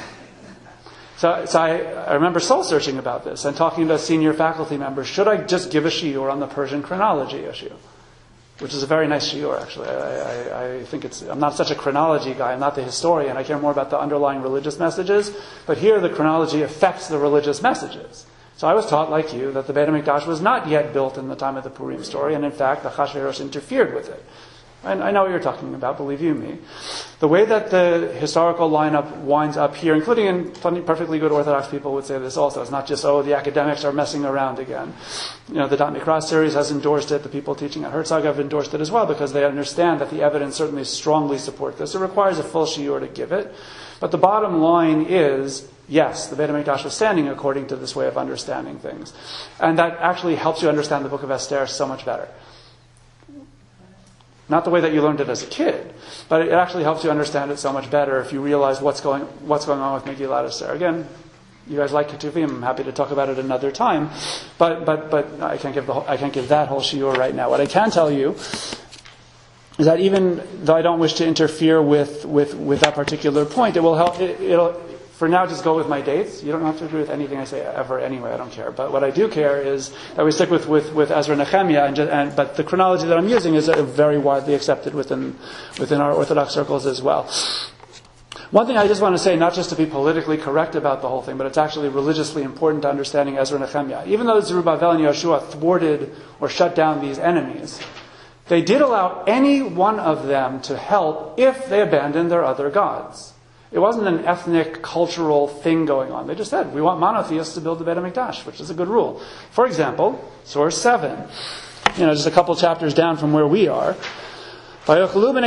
So, so I, I remember soul searching about this and talking to senior faculty members. Should I just give a shiur on the Persian chronology issue? Which is a very nice shiur, actually. I, I, I think it's. I'm not such a chronology guy. I'm not the historian. I care more about the underlying religious messages. But here, the chronology affects the religious messages. So I was taught, like you, that the Beit HaMikdash was not yet built in the time of the Purim story, and in fact, the Achashverosh interfered with it. And I know what you're talking about, believe you me. The way that the historical lineup winds up here, including in plenty perfectly good Orthodox people would say this also. It's not just, oh, the academics are messing around again. You know, the Da'at Mikra series has endorsed it. The people teaching at Herzog have endorsed it as well because they understand that the evidence certainly strongly support this. It requires a full shiur to give it. But the bottom line is, yes, the Beit HaMikdash was standing according to this way of understanding things. And that actually helps you understand the book of Esther so much better. Not the way that you learned it as a kid, but it actually helps you understand it so much better if you realize what's going what's going on with Megillat Esther. Again, you guys like Ketuvim. I'm happy to talk about it another time, but but but I can't give the whole, I can't give that whole shiur right now. What I can tell you is that even though I don't wish to interfere with with, with that particular point, it will help. It, it'll for now just go with my dates. You don't have to agree with anything I say ever anyway. I don't care. But what I do care is that we stick with with, with Ezra Nehemiah, and, just, and but the chronology that I'm using is very widely accepted within within our Orthodox circles as well. One thing I just want to say, not just to be politically correct about the whole thing, but it's actually religiously important to understanding Ezra and Nehemiah. Even though Zerubbabel and Yeshua thwarted or shut down these enemies, they did allow any one of them to help if they abandoned their other gods. It wasn't an ethnic, cultural thing going on. They just said, we want monotheists to build the Beit HaMikdash, which is a good rule. For example, source seven. You know, just a couple chapters down from where we are. After the Beit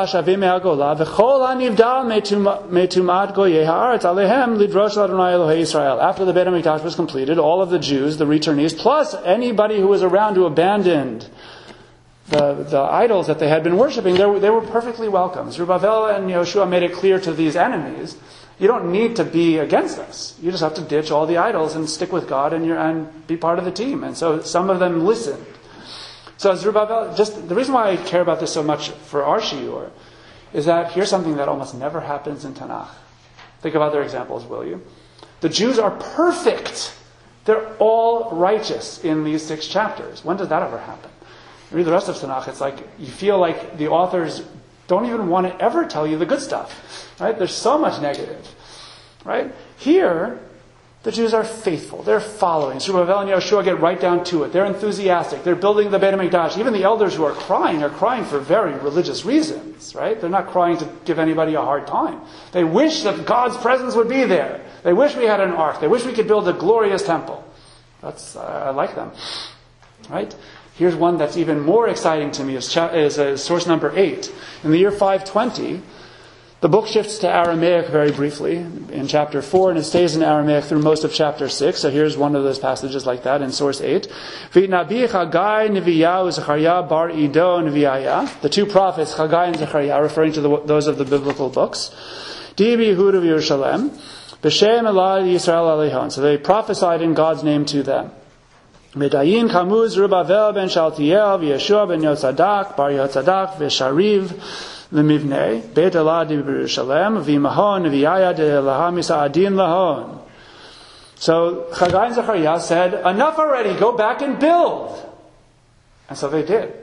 HaMikdash was completed, all of the Jews, the returnees, plus anybody who was around who abandoned the, the idols that they had been worshipping, they were, they were perfectly welcome. Zerubbabel and Yeshua made it clear to these enemies, you don't need to be against us. You just have to ditch all the idols and stick with God and, you're, and be part of the team. And so some of them listened. So Zerubbabel, just the reason why I care about this so much for our shiur is that here's something that almost never happens in Tanakh. Think of other examples, will you? The Jews are perfect. They're all righteous in these six chapters. When does that ever happen? You read the rest of Tanakh, it's like you feel like the authors don't even want to ever tell you the good stuff. Right? There's so much negative. Right? Here, the Jews are faithful. They're following. Zerubbabel and Yeshua get right down to it. They're enthusiastic. They're building the Beit HaMikdash. Even the elders who are crying are crying for very religious reasons, right? They're not crying to give anybody a hard time. They wish that God's presence would be there. They wish we had an ark. They wish we could build a glorious temple. That's uh, I like them, right? Here's one that's even more exciting to me. Is, cha- is uh, source number eight. In the year five twenty. The book shifts to Aramaic very briefly in chapter four, and it stays in Aramaic through most of chapter six. So here's one of those passages like that in source eight. The two prophets, Haggai and Zechariah, referring to the, those of the biblical books. So they prophesied in God's name to them. Medayin Kamuz Zerubbabel ben Shaltiel v'Yeshua ben Yotzadak bar Yotzadak v'Shariv L'mivnei Beit Elah di Yerushalem v'Imahon v'Yaya de Elah Misa'adin Lahon. So Haggai and Zechariah said, enough already, go back and build. And so they did.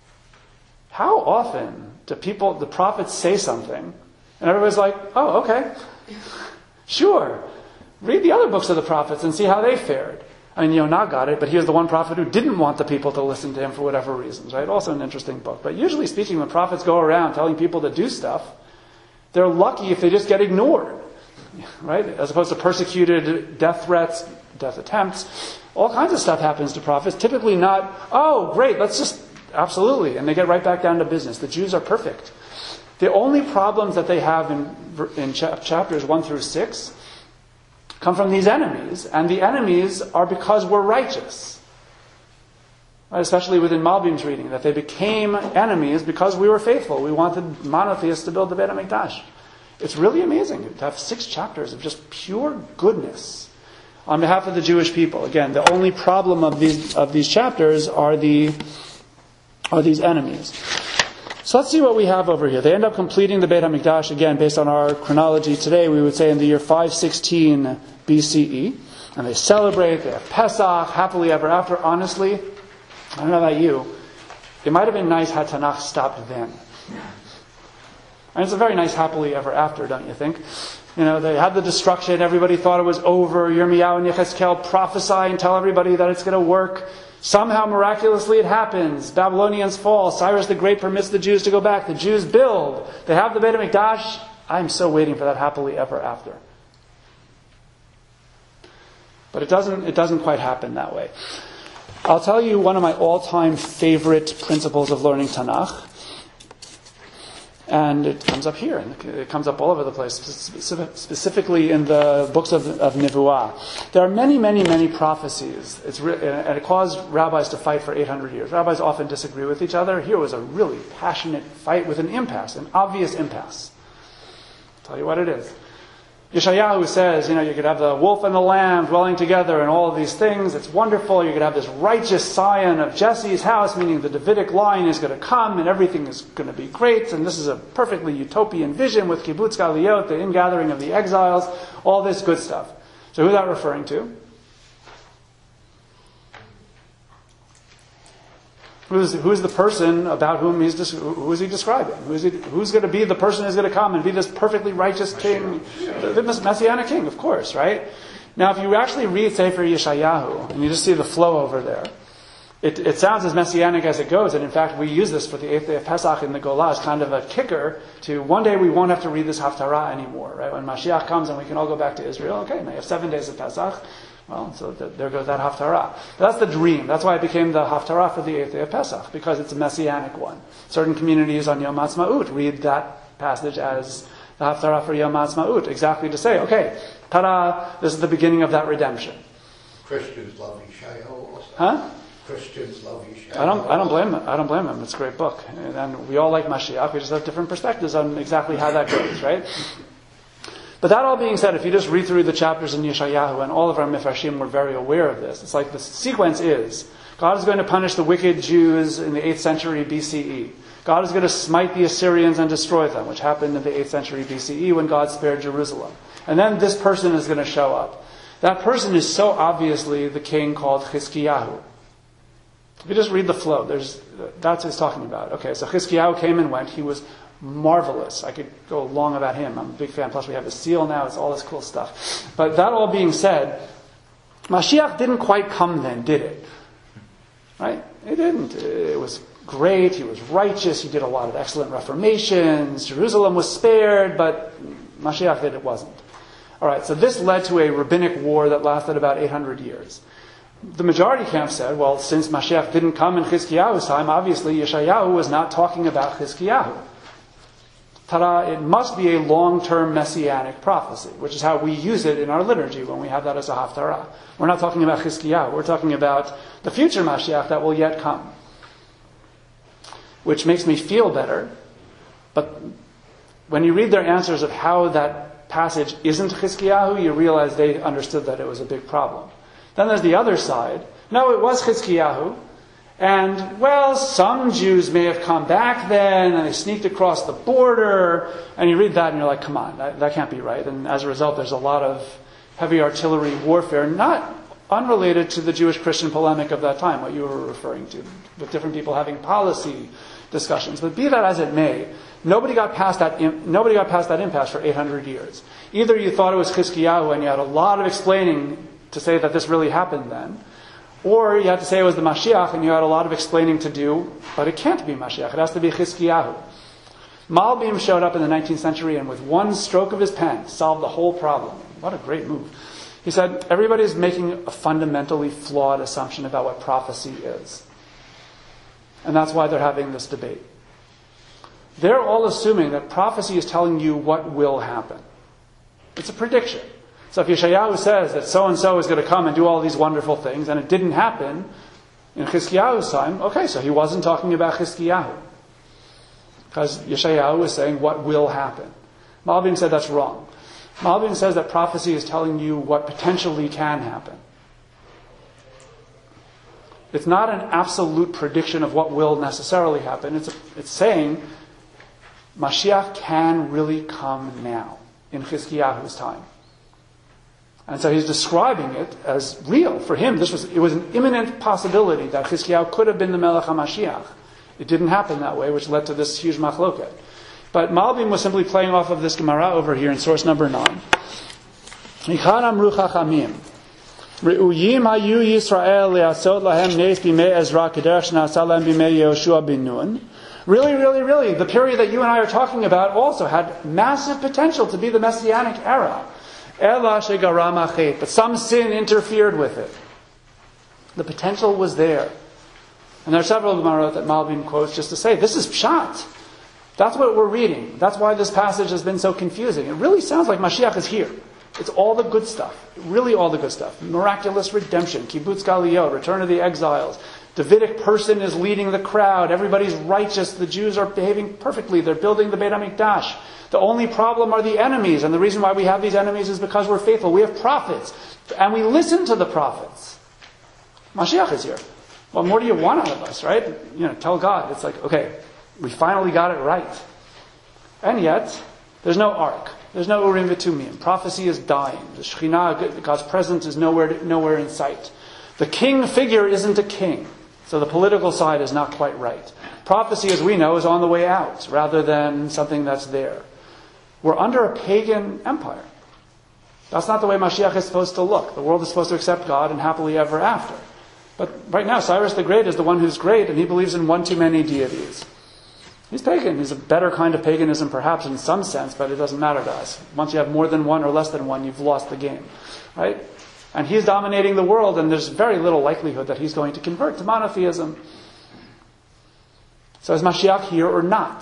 How often do people, the prophets say something, and everybody's like, oh, okay, sure. Read the other books of the prophets and see how they fared. I mean, Yonah got it, but he was the one prophet who didn't want the people to listen to him for whatever reasons, right? Also an interesting book. But usually speaking, when prophets go around telling people to do stuff, they're lucky if they just get ignored, right? As opposed to persecuted, death threats, death attempts. All kinds of stuff happens to prophets. Typically not, oh, great, let's just, absolutely. And they get right back down to business. The Jews are perfect. The only problems that they have in, in chapters one through six come from these enemies, and the enemies are because we're righteous. Right? Especially within Malbim's reading, that they became enemies because we were faithful. We wanted monotheists to build the Beit HaMikdash. It's really amazing to have six chapters of just pure goodness on behalf of the Jewish people. Again, the only problem of these of these chapters are the are these enemies. So let's see what we have over here. They end up completing the Beit HaMikdash, again, based on our chronology today, we would say in the year five sixteen B C E. And they celebrate, they have Pesach, happily ever after. Honestly, I don't know about you, it might have been nice had Tanakh stopped then. And it's a very nice happily ever after, don't you think? You know, they had the destruction, everybody thought it was over. Yirmiyahu and Yechezkel prophesy and tell everybody that it's going to work. Somehow, miraculously, it happens. Babylonians fall. Cyrus the Great permits the Jews to go back. The Jews build. They have the Beit HaMikdash. I'm so waiting for that happily ever after. But it doesn't, it doesn't quite happen that way. I'll tell you one of my all-time favorite principles of learning Tanakh. And it comes up here, and it comes up all over the place, specifically in the books of, of Nevuah. There are many, many, many prophecies, it's re- and it caused rabbis to fight for eight hundred years. Rabbis often disagree with each other. Here was a really passionate fight with an impasse, an obvious impasse. I'll tell you what it is. Yeshayahu says, you know, you could have the wolf and the lamb dwelling together and all of these things. It's wonderful. You could have this righteous scion of Jesse's house, meaning the Davidic line is going to come and everything is going to be great. And this is a perfectly utopian vision with Kibbutz Galiot, the ingathering of the exiles, all this good stuff. So who's that referring to? Who's, who's the person about whom he's who is he describing? Who's, he, who's going to be the person who's going to come and be this perfectly righteous king, the, the messianic king, of course, right? Now, if you actually read Sefer Yeshayahu and you just see the flow over there, it, it sounds as messianic as it goes. And in fact, we use this for the eighth day of Pesach in the Golah as kind of a kicker to one day we won't have to read this Haftarah anymore, right? When Mashiach comes and we can all go back to Israel, okay, now you have seven days of Pesach. Well, so th- there goes that Haftarah. But that's the dream. That's why it became the Haftarah for the eighth day of Pesach, because it's a messianic one. Certain communities on Yom Ha'atzmaut read that passage as the Haftarah for Yom Ha'atzmaut, exactly to say, okay, ta-da, this is the beginning of that redemption. Christians love Yeshayahu also. Huh? Christians love Yeshayahu. I don't, I don't blame them. I don't blame them. It's a great book. And we all like Mashiach. We just have different perspectives on exactly how that goes, right? But that all being said, if you just read through the chapters in Yeshayahu, and all of our Mefarshim were very aware of this, it's like the sequence is, God is going to punish the wicked Jews in the eighth century B C E. God is going to smite the Assyrians and destroy them, which happened in the eighth century B C E when God spared Jerusalem. And then this person is going to show up. That person is so obviously the king called Chizkiyahu. If you just read the flow, there's that's what he's talking about. Okay, so Chizkiyahu came and went. He was marvelous. I could go long about him. I'm a big fan. Plus we have the seal now. It's all this cool stuff. But that all being said, Mashiach didn't quite come then, did it? Right? It didn't. It was great. He was righteous. He did a lot of excellent reformations. Jerusalem was spared, but Mashiach did it wasn't. All right, so this led to a rabbinic war that lasted about eight hundred years. The majority camp said, well, since Mashiach didn't come in Chizkiyahu's time, obviously Yeshayahu was not talking about Chizkiyahu. Ta-da, it must be a long-term messianic prophecy, which is how we use it in our liturgy when we have that as a haftarah. We're not talking about Chizkiyahu, we're talking about the future Mashiach that will yet come. Which makes me feel better, but when you read their answers of how that passage isn't Chizkiyahu, you realize they understood that it was a big problem. Then there's the other side. No, it was Chizkiyahu. And, well, some Jews may have come back then, and they sneaked across the border. And you read that, and you're like, come on, that, that can't be right. And as a result, there's a lot of heavy artillery warfare, not unrelated to the Jewish-Christian polemic of that time, what you were referring to, with different people having policy discussions. But be that as it may, nobody got past that, nobody got past that impasse for eight hundred years. Either you thought it was Chizkiyahu, and you had a lot of explaining to say that this really happened then, or you had to say it was the Mashiach, and you had a lot of explaining to do, but it can't be Mashiach. It has to be Chizkiyahu. Malbim showed up in the nineteenth century, and with one stroke of his pen, solved the whole problem. What a great move. He said, everybody's making a fundamentally flawed assumption about what prophecy is. And that's why they're having this debate. They're all assuming that prophecy is telling you what will happen. It's a prediction. So if Yeshayahu says that so-and-so is going to come and do all these wonderful things, and it didn't happen in Chizkiyahu's time, okay, so he wasn't talking about Chizkiyahu. Because Yeshayahu was saying what will happen. Malbim said that's wrong. Malbim says that prophecy is telling you what potentially can happen. It's not an absolute prediction of what will necessarily happen. It's, a, it's saying Mashiach can really come now in Chizkiyahu's time. And so he's describing it as real. For him, this was it was an imminent possibility that Chizkiyahu could have been the Melech HaMashiach. It didn't happen that way, which led to this huge machloket. But Malbim was simply playing off of this Gemara over here in source number nine. Michan amru chachamim. Re'uyim hayu Yisrael le'asot lahem neis b'mei Ezra k'derech shena'asa lahem b'mei Yehoshua bin Nun. Really, really, really, the period that you and I are talking about also had massive potential to be the Messianic era. Ela shegaram achet. But some sin interfered with it. The potential was there. And there are several Gemarot that Malbim quotes just to say, this is pshat. That's what we're reading. That's why this passage has been so confusing. It really sounds like Mashiach is here. It's all the good stuff. Really all the good stuff. Miraculous redemption, kibbutz galiyot, return of the exiles. Davidic person is leading the crowd. Everybody's righteous. The Jews are behaving perfectly. They're building the Beit HaMikdash. The only problem are the enemies. And the reason why we have these enemies is because we're faithful. We have prophets. And we listen to the prophets. Mashiach is here. What more do you want out of us, right? You know, tell God. It's like, okay, we finally got it right. And yet, there's no ark. There's no Urim V'Tumim. Prophecy is dying. The Shekhinah, God's presence, is nowhere, nowhere in sight. The king figure isn't a king. So the political side is not quite right. Prophecy, as we know, is on the way out, rather than something that's there. We're under a pagan empire. That's not the way Mashiach is supposed to look. The world is supposed to accept God and happily ever after. But right now, Cyrus the Great is the one who's great, and he believes in one too many deities. He's pagan. He's a better kind of paganism, perhaps, in some sense, but it doesn't matter to us. Once you have more than one or less than one, you've lost the game. Right? And he's dominating the world, and there's very little likelihood that he's going to convert to monotheism. So is Mashiach here or not?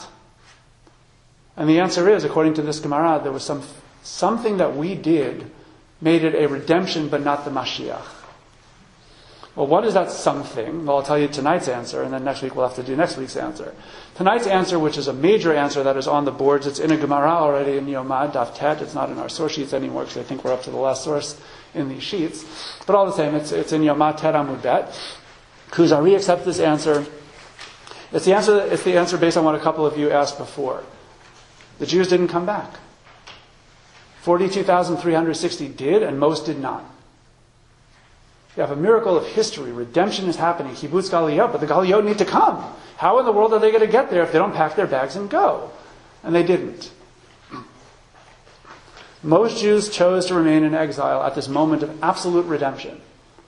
And the answer is, according to this Gemara, there was some something that we did made it a redemption, but not the Mashiach. Well, what is that something? Well, I'll tell you tonight's answer, and then next week we'll have to do next week's answer. Tonight's answer, which is a major answer that is on the boards, it's in a Gemara already in Yomad, Daf Tet. It's not in our source sheets anymore, because I think we're up to the last source in these sheets. But all the same, it's, it's in Yomad Tet Amud Bet. Kuzari accepts this answer. It's the answer. It's the answer based on what a couple of you asked before. The Jews didn't come back. forty-two thousand three hundred sixty did, and most did not. You have a miracle of history. Redemption is happening. Kibbutz galiyot, but the galiyot need to come. How in the world are they going to get there if they don't pack their bags and go? And they didn't. Most Jews chose to remain in exile at this moment of absolute redemption.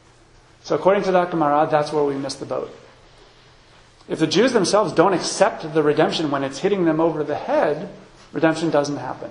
So according to that Gemara, that's where we missed the boat. If the Jews themselves don't accept the redemption when it's hitting them over the head, redemption doesn't happen.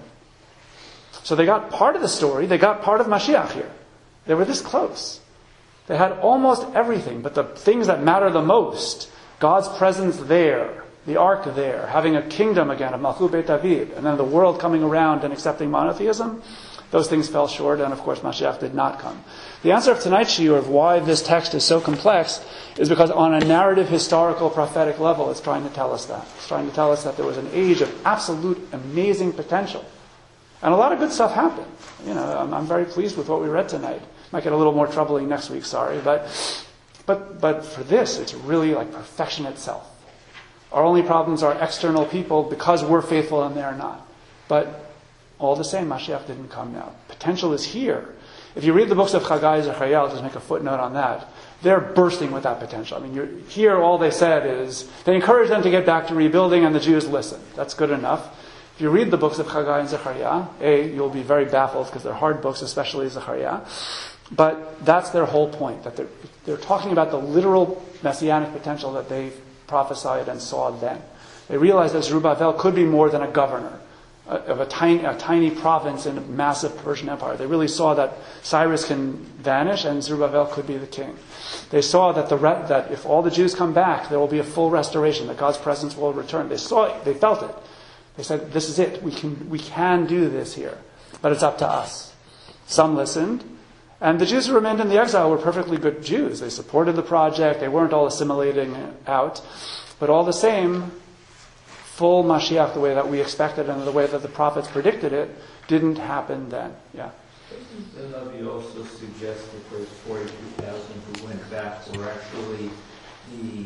So they got part of the story. They got part of Mashiach here. They were this close. They had almost everything, but the things that matter the most, God's presence there, the ark there, having a kingdom again of Malchut Beit David, and then the world coming around and accepting monotheism, those things fell short, and of course Mashiach did not come. The answer of tonight's shiur of why this text is so complex is because on a narrative, historical, prophetic level, it's trying to tell us that. It's trying to tell us that there was an age of absolute amazing potential. And a lot of good stuff happened. You know, I'm, I'm very pleased with what we read tonight. Might get a little more troubling next week, sorry. But, but, but for this, it's really like perfection itself. Our only problems are external people because we're faithful and they're not. But all the same, Mashiach didn't come now. Potential is here. If you read the books of Chagai, Zechariah, I'll just make a footnote on that. They're bursting with that potential. I mean, you're, here all they said is, they encouraged them to get back to rebuilding and the Jews listened. That's good enough. If you read the books of Chagai and Zechariah, A, you'll be very baffled because they're hard books, especially Zechariah. But that's their whole point, that they're, they're talking about the literal messianic potential that they prophesied and saw then. They realized that Zerubbabel could be more than a governor of a tiny, a tiny province in a massive Persian empire. They really saw that Cyrus can vanish and Zerubbabel could be the king. They saw that the re- that if all the Jews come back, there will be a full restoration, that God's presence will return. They saw it, they felt it. They said, this is it. We can, we can do this here. But it's up to us. Some listened. And the Jews who remained in the exile were perfectly good Jews. They supported the project. They weren't all assimilating out. But all the same, full Mashiach, the way that we expected and the way that the prophets predicted it, didn't happen then. Yeah. Doesn't the Navi also suggest that those forty-two thousand who went back were actually the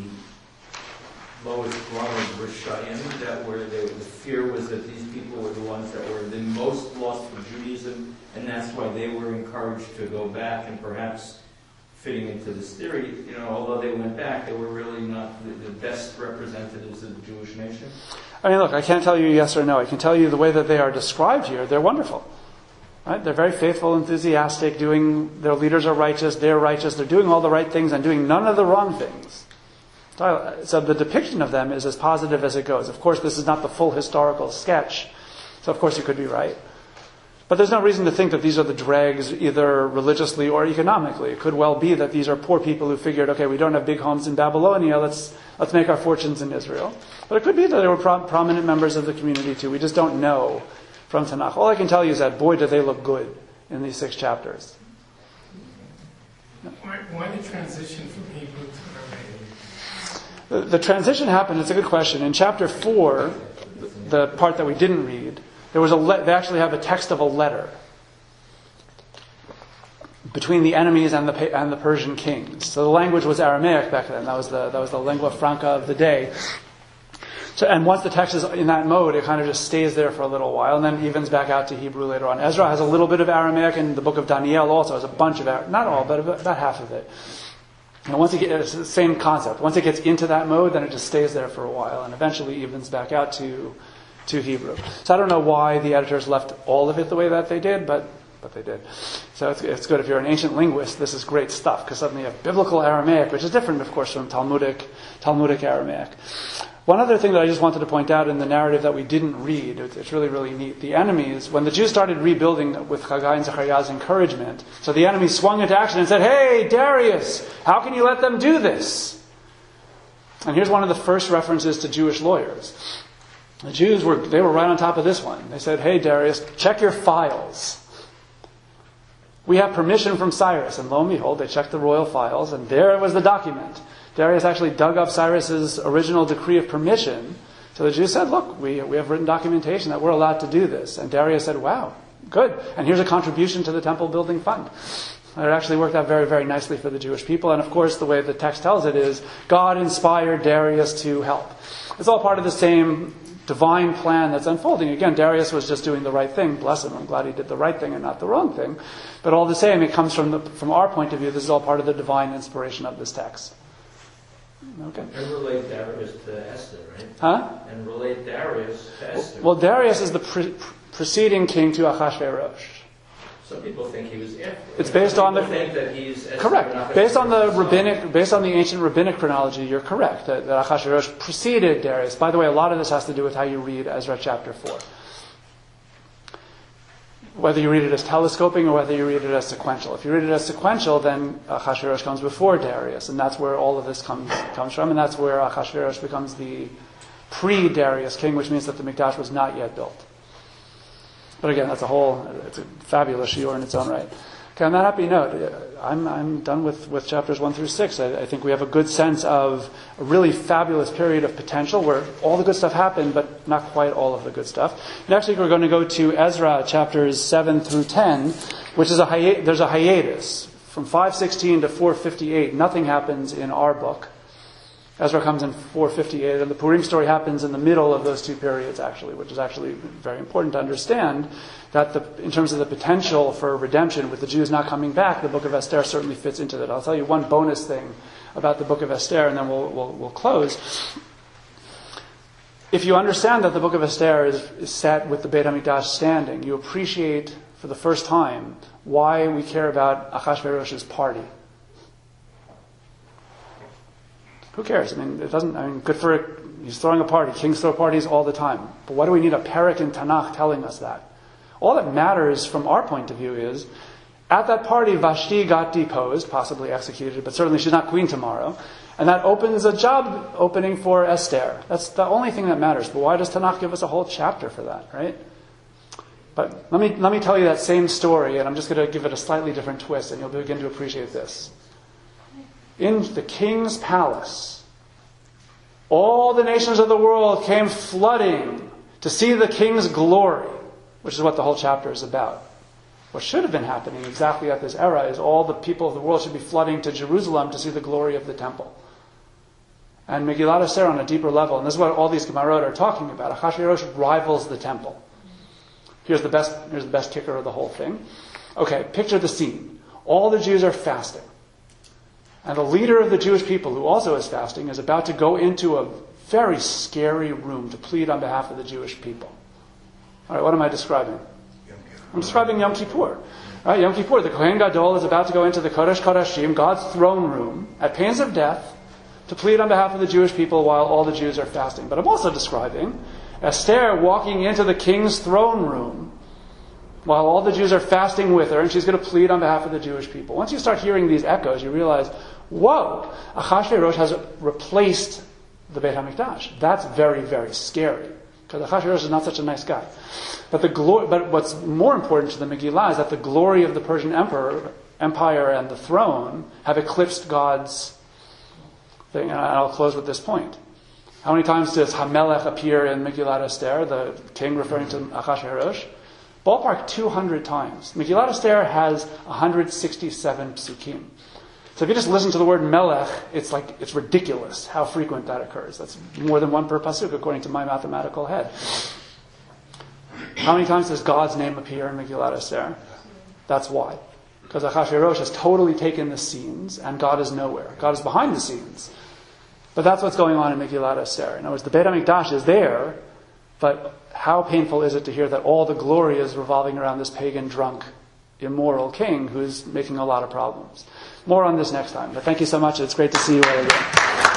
lowest rung of Rishayim, that were the, the fear was that these people were the ones that were the most lost for Judaism, and that's why they were encouraged to go back, and perhaps fitting into this theory, you know, although they went back, they were really not the, the best representatives of the Jewish nation? I mean, look, I can't tell you yes or no. I can tell you the way that they are described here, they're wonderful. Right? They're very faithful, enthusiastic, doing, their leaders are righteous, they're righteous, they're doing all the right things and doing none of the wrong things. So the depiction of them is as positive as it goes. Of course, this is not the full historical sketch, so of course you could be right. But there's no reason to think that these are the dregs either religiously or economically. It could well be that these are poor people who figured, okay, we don't have big homes in Babylonia, let's let's make our fortunes in Israel. But it could be that they were pro- prominent members of the community too. We just don't know from Tanakh. All I can tell you is that, boy, do they look good in these six chapters. Why, why the transition from Hebrew to Aramaic? The, the transition happened, it's a good question. In chapter four, the part that we didn't read, there was a le- they actually have a text of a letter between the enemies and the and the Persian kings. So the language was Aramaic back then. That was the that was the lingua franca of the day. So, and once the text is in that mode, it kind of just stays there for a little while, and then evens back out to Hebrew later on. Ezra has a little bit of Aramaic, and the book of Daniel also has a bunch of Aramaic, not all, but about half of it. And once it gets, it's the same concept. Once it gets into that mode, then it just stays there for a while, and eventually evens back out to to Hebrew. So I don't know why the editors left all of it the way that they did, but but they did. So it's, it's good if you're an ancient linguist. This is great stuff, because suddenly you have biblical Aramaic, which is different, of course, from Talmudic Talmudic Aramaic. One other thing that I just wanted to point out in the narrative that we didn't read, it's really, really neat. The enemies, when the Jews started rebuilding with Haggai and Zechariah's encouragement, so the enemies swung into action and said, "Hey, Darius, how can you let them do this?" And here's one of the first references to Jewish lawyers. The Jews were, they were right on top of this one. They said, "Hey, Darius, check your files. We have permission from Cyrus." And lo and behold, they checked the royal files, and there was the document. Darius actually dug up Cyrus's original decree of permission. So the Jews said, "Look, we we have written documentation that we're allowed to do this." And Darius said, "Wow, good. And here's a contribution to the temple building fund." And it actually worked out very, very nicely for the Jewish people. And of course, the way the text tells it is, God inspired Darius to help. It's all part of the same divine plan that's unfolding. Again, Darius was just doing the right thing. Bless him. I'm glad he did the right thing and not the wrong thing. But all the same, it comes from the, from our point of view, this is all part of the divine inspiration of this text. Okay. And relate Darius to Esther, right? Huh? And relate Darius to Esther. Well, Darius is the pre- preceding king to Achashverosh. Some people think he was after. It's based on the think that he's Esther, correct. Based on the rabbinic, based on the ancient rabbinic chronology, you're correct that, that Achashverosh preceded Darius. By the way, a lot of this has to do with how you read Ezra chapter four. Whether you read it as telescoping or whether you read it as sequential. If you read it as sequential, then Achashverosh comes before Darius, and that's where all of this comes comes from, and that's where Achashverosh becomes the pre-Darius king, which means that the Mikdash was not yet built. But again, that's a whole, it's a fabulous shiur in its own right. Okay, on that happy note, I'm I'm done with, with chapters one through six. I, I think we have a good sense of a really fabulous period of potential where all the good stuff happened, but not quite all of the good stuff. Next week we're going to go to Ezra chapters seven through ten, which is a hi- there's a hiatus. From five sixteen to four fifty-eight, nothing happens in our book. Ezra comes in four fifty-eight, and the Purim story happens in the middle of those two periods, actually, which is actually very important to understand that the, in terms of the potential for redemption, with the Jews not coming back, the book of Esther certainly fits into that. I'll tell you one bonus thing about the book of Esther, and then we'll, we'll, we'll close. If you understand that the book of Esther is, is set with the Beit HaMikdash standing, you appreciate for the first time why we care about Achashverosh's party. Who cares? I mean, it doesn't, I mean, good for it. He's throwing a party. Kings throw parties all the time. But why do we need a parak in Tanakh telling us that? All that matters from our point of view is, at that party, Vashti got deposed, possibly executed, but certainly she's not queen tomorrow. And that opens a job opening for Esther. That's the only thing that matters. But why does Tanakh give us a whole chapter for that, right? But let me, let me tell you that same story, and I'm just going to give it a slightly different twist, and you'll begin to appreciate this. In the king's palace, all the nations of the world came flooding to see the king's glory, which is what the whole chapter is about. What should have been happening exactly at this era is all the people of the world should be flooding to Jerusalem to see the glory of the temple. And Megillat Esther on a deeper level, and this is what all these Gemarot are talking about, Achashverosh rivals the temple. Here's the best, here's the best kicker of the whole thing. Okay, picture the scene. All the Jews are fasting. And the leader of the Jewish people, who also is fasting, is about to go into a very scary room to plead on behalf of the Jewish people. All right, what am I describing? I'm describing Yom Kippur. All right, Yom Kippur, the Kohen Gadol is about to go into the Kodesh Kodashim, God's throne room, at pains of death, to plead on behalf of the Jewish people while all the Jews are fasting. But I'm also describing Esther walking into the king's throne room while all the Jews are fasting with her, and she's going to plead on behalf of the Jewish people. Once you start hearing these echoes, you realize, whoa, Achashverosh has replaced the Beit HaMikdash. That's very, very scary, because Achashverosh is not such a nice guy. But the glory, but what's more important to the Megillah is that the glory of the Persian emperor, empire and the throne have eclipsed God's thing. And I'll close with this point. How many times does Hamelech appear in Megillat Esther, the king referring to Achashverosh? Ballpark two hundred times. Megillat Esther has one hundred sixty-seven psukim. So if you just listen to the word melech, it's like, it's ridiculous how frequent that occurs. That's more than one per pasuk, according to my mathematical head. How many times does God's name appear in Megillat Esther? That's why. Because Achashverosh has totally taken the scenes, and God is nowhere. God is behind the scenes. But that's what's going on in Megillat Esther. In other words, the Beit HaMikdash is there, but how painful is it to hear that all the glory is revolving around this pagan, drunk, immoral king who's making a lot of problems. More on this next time. But thank you so much. It's great to see you all again.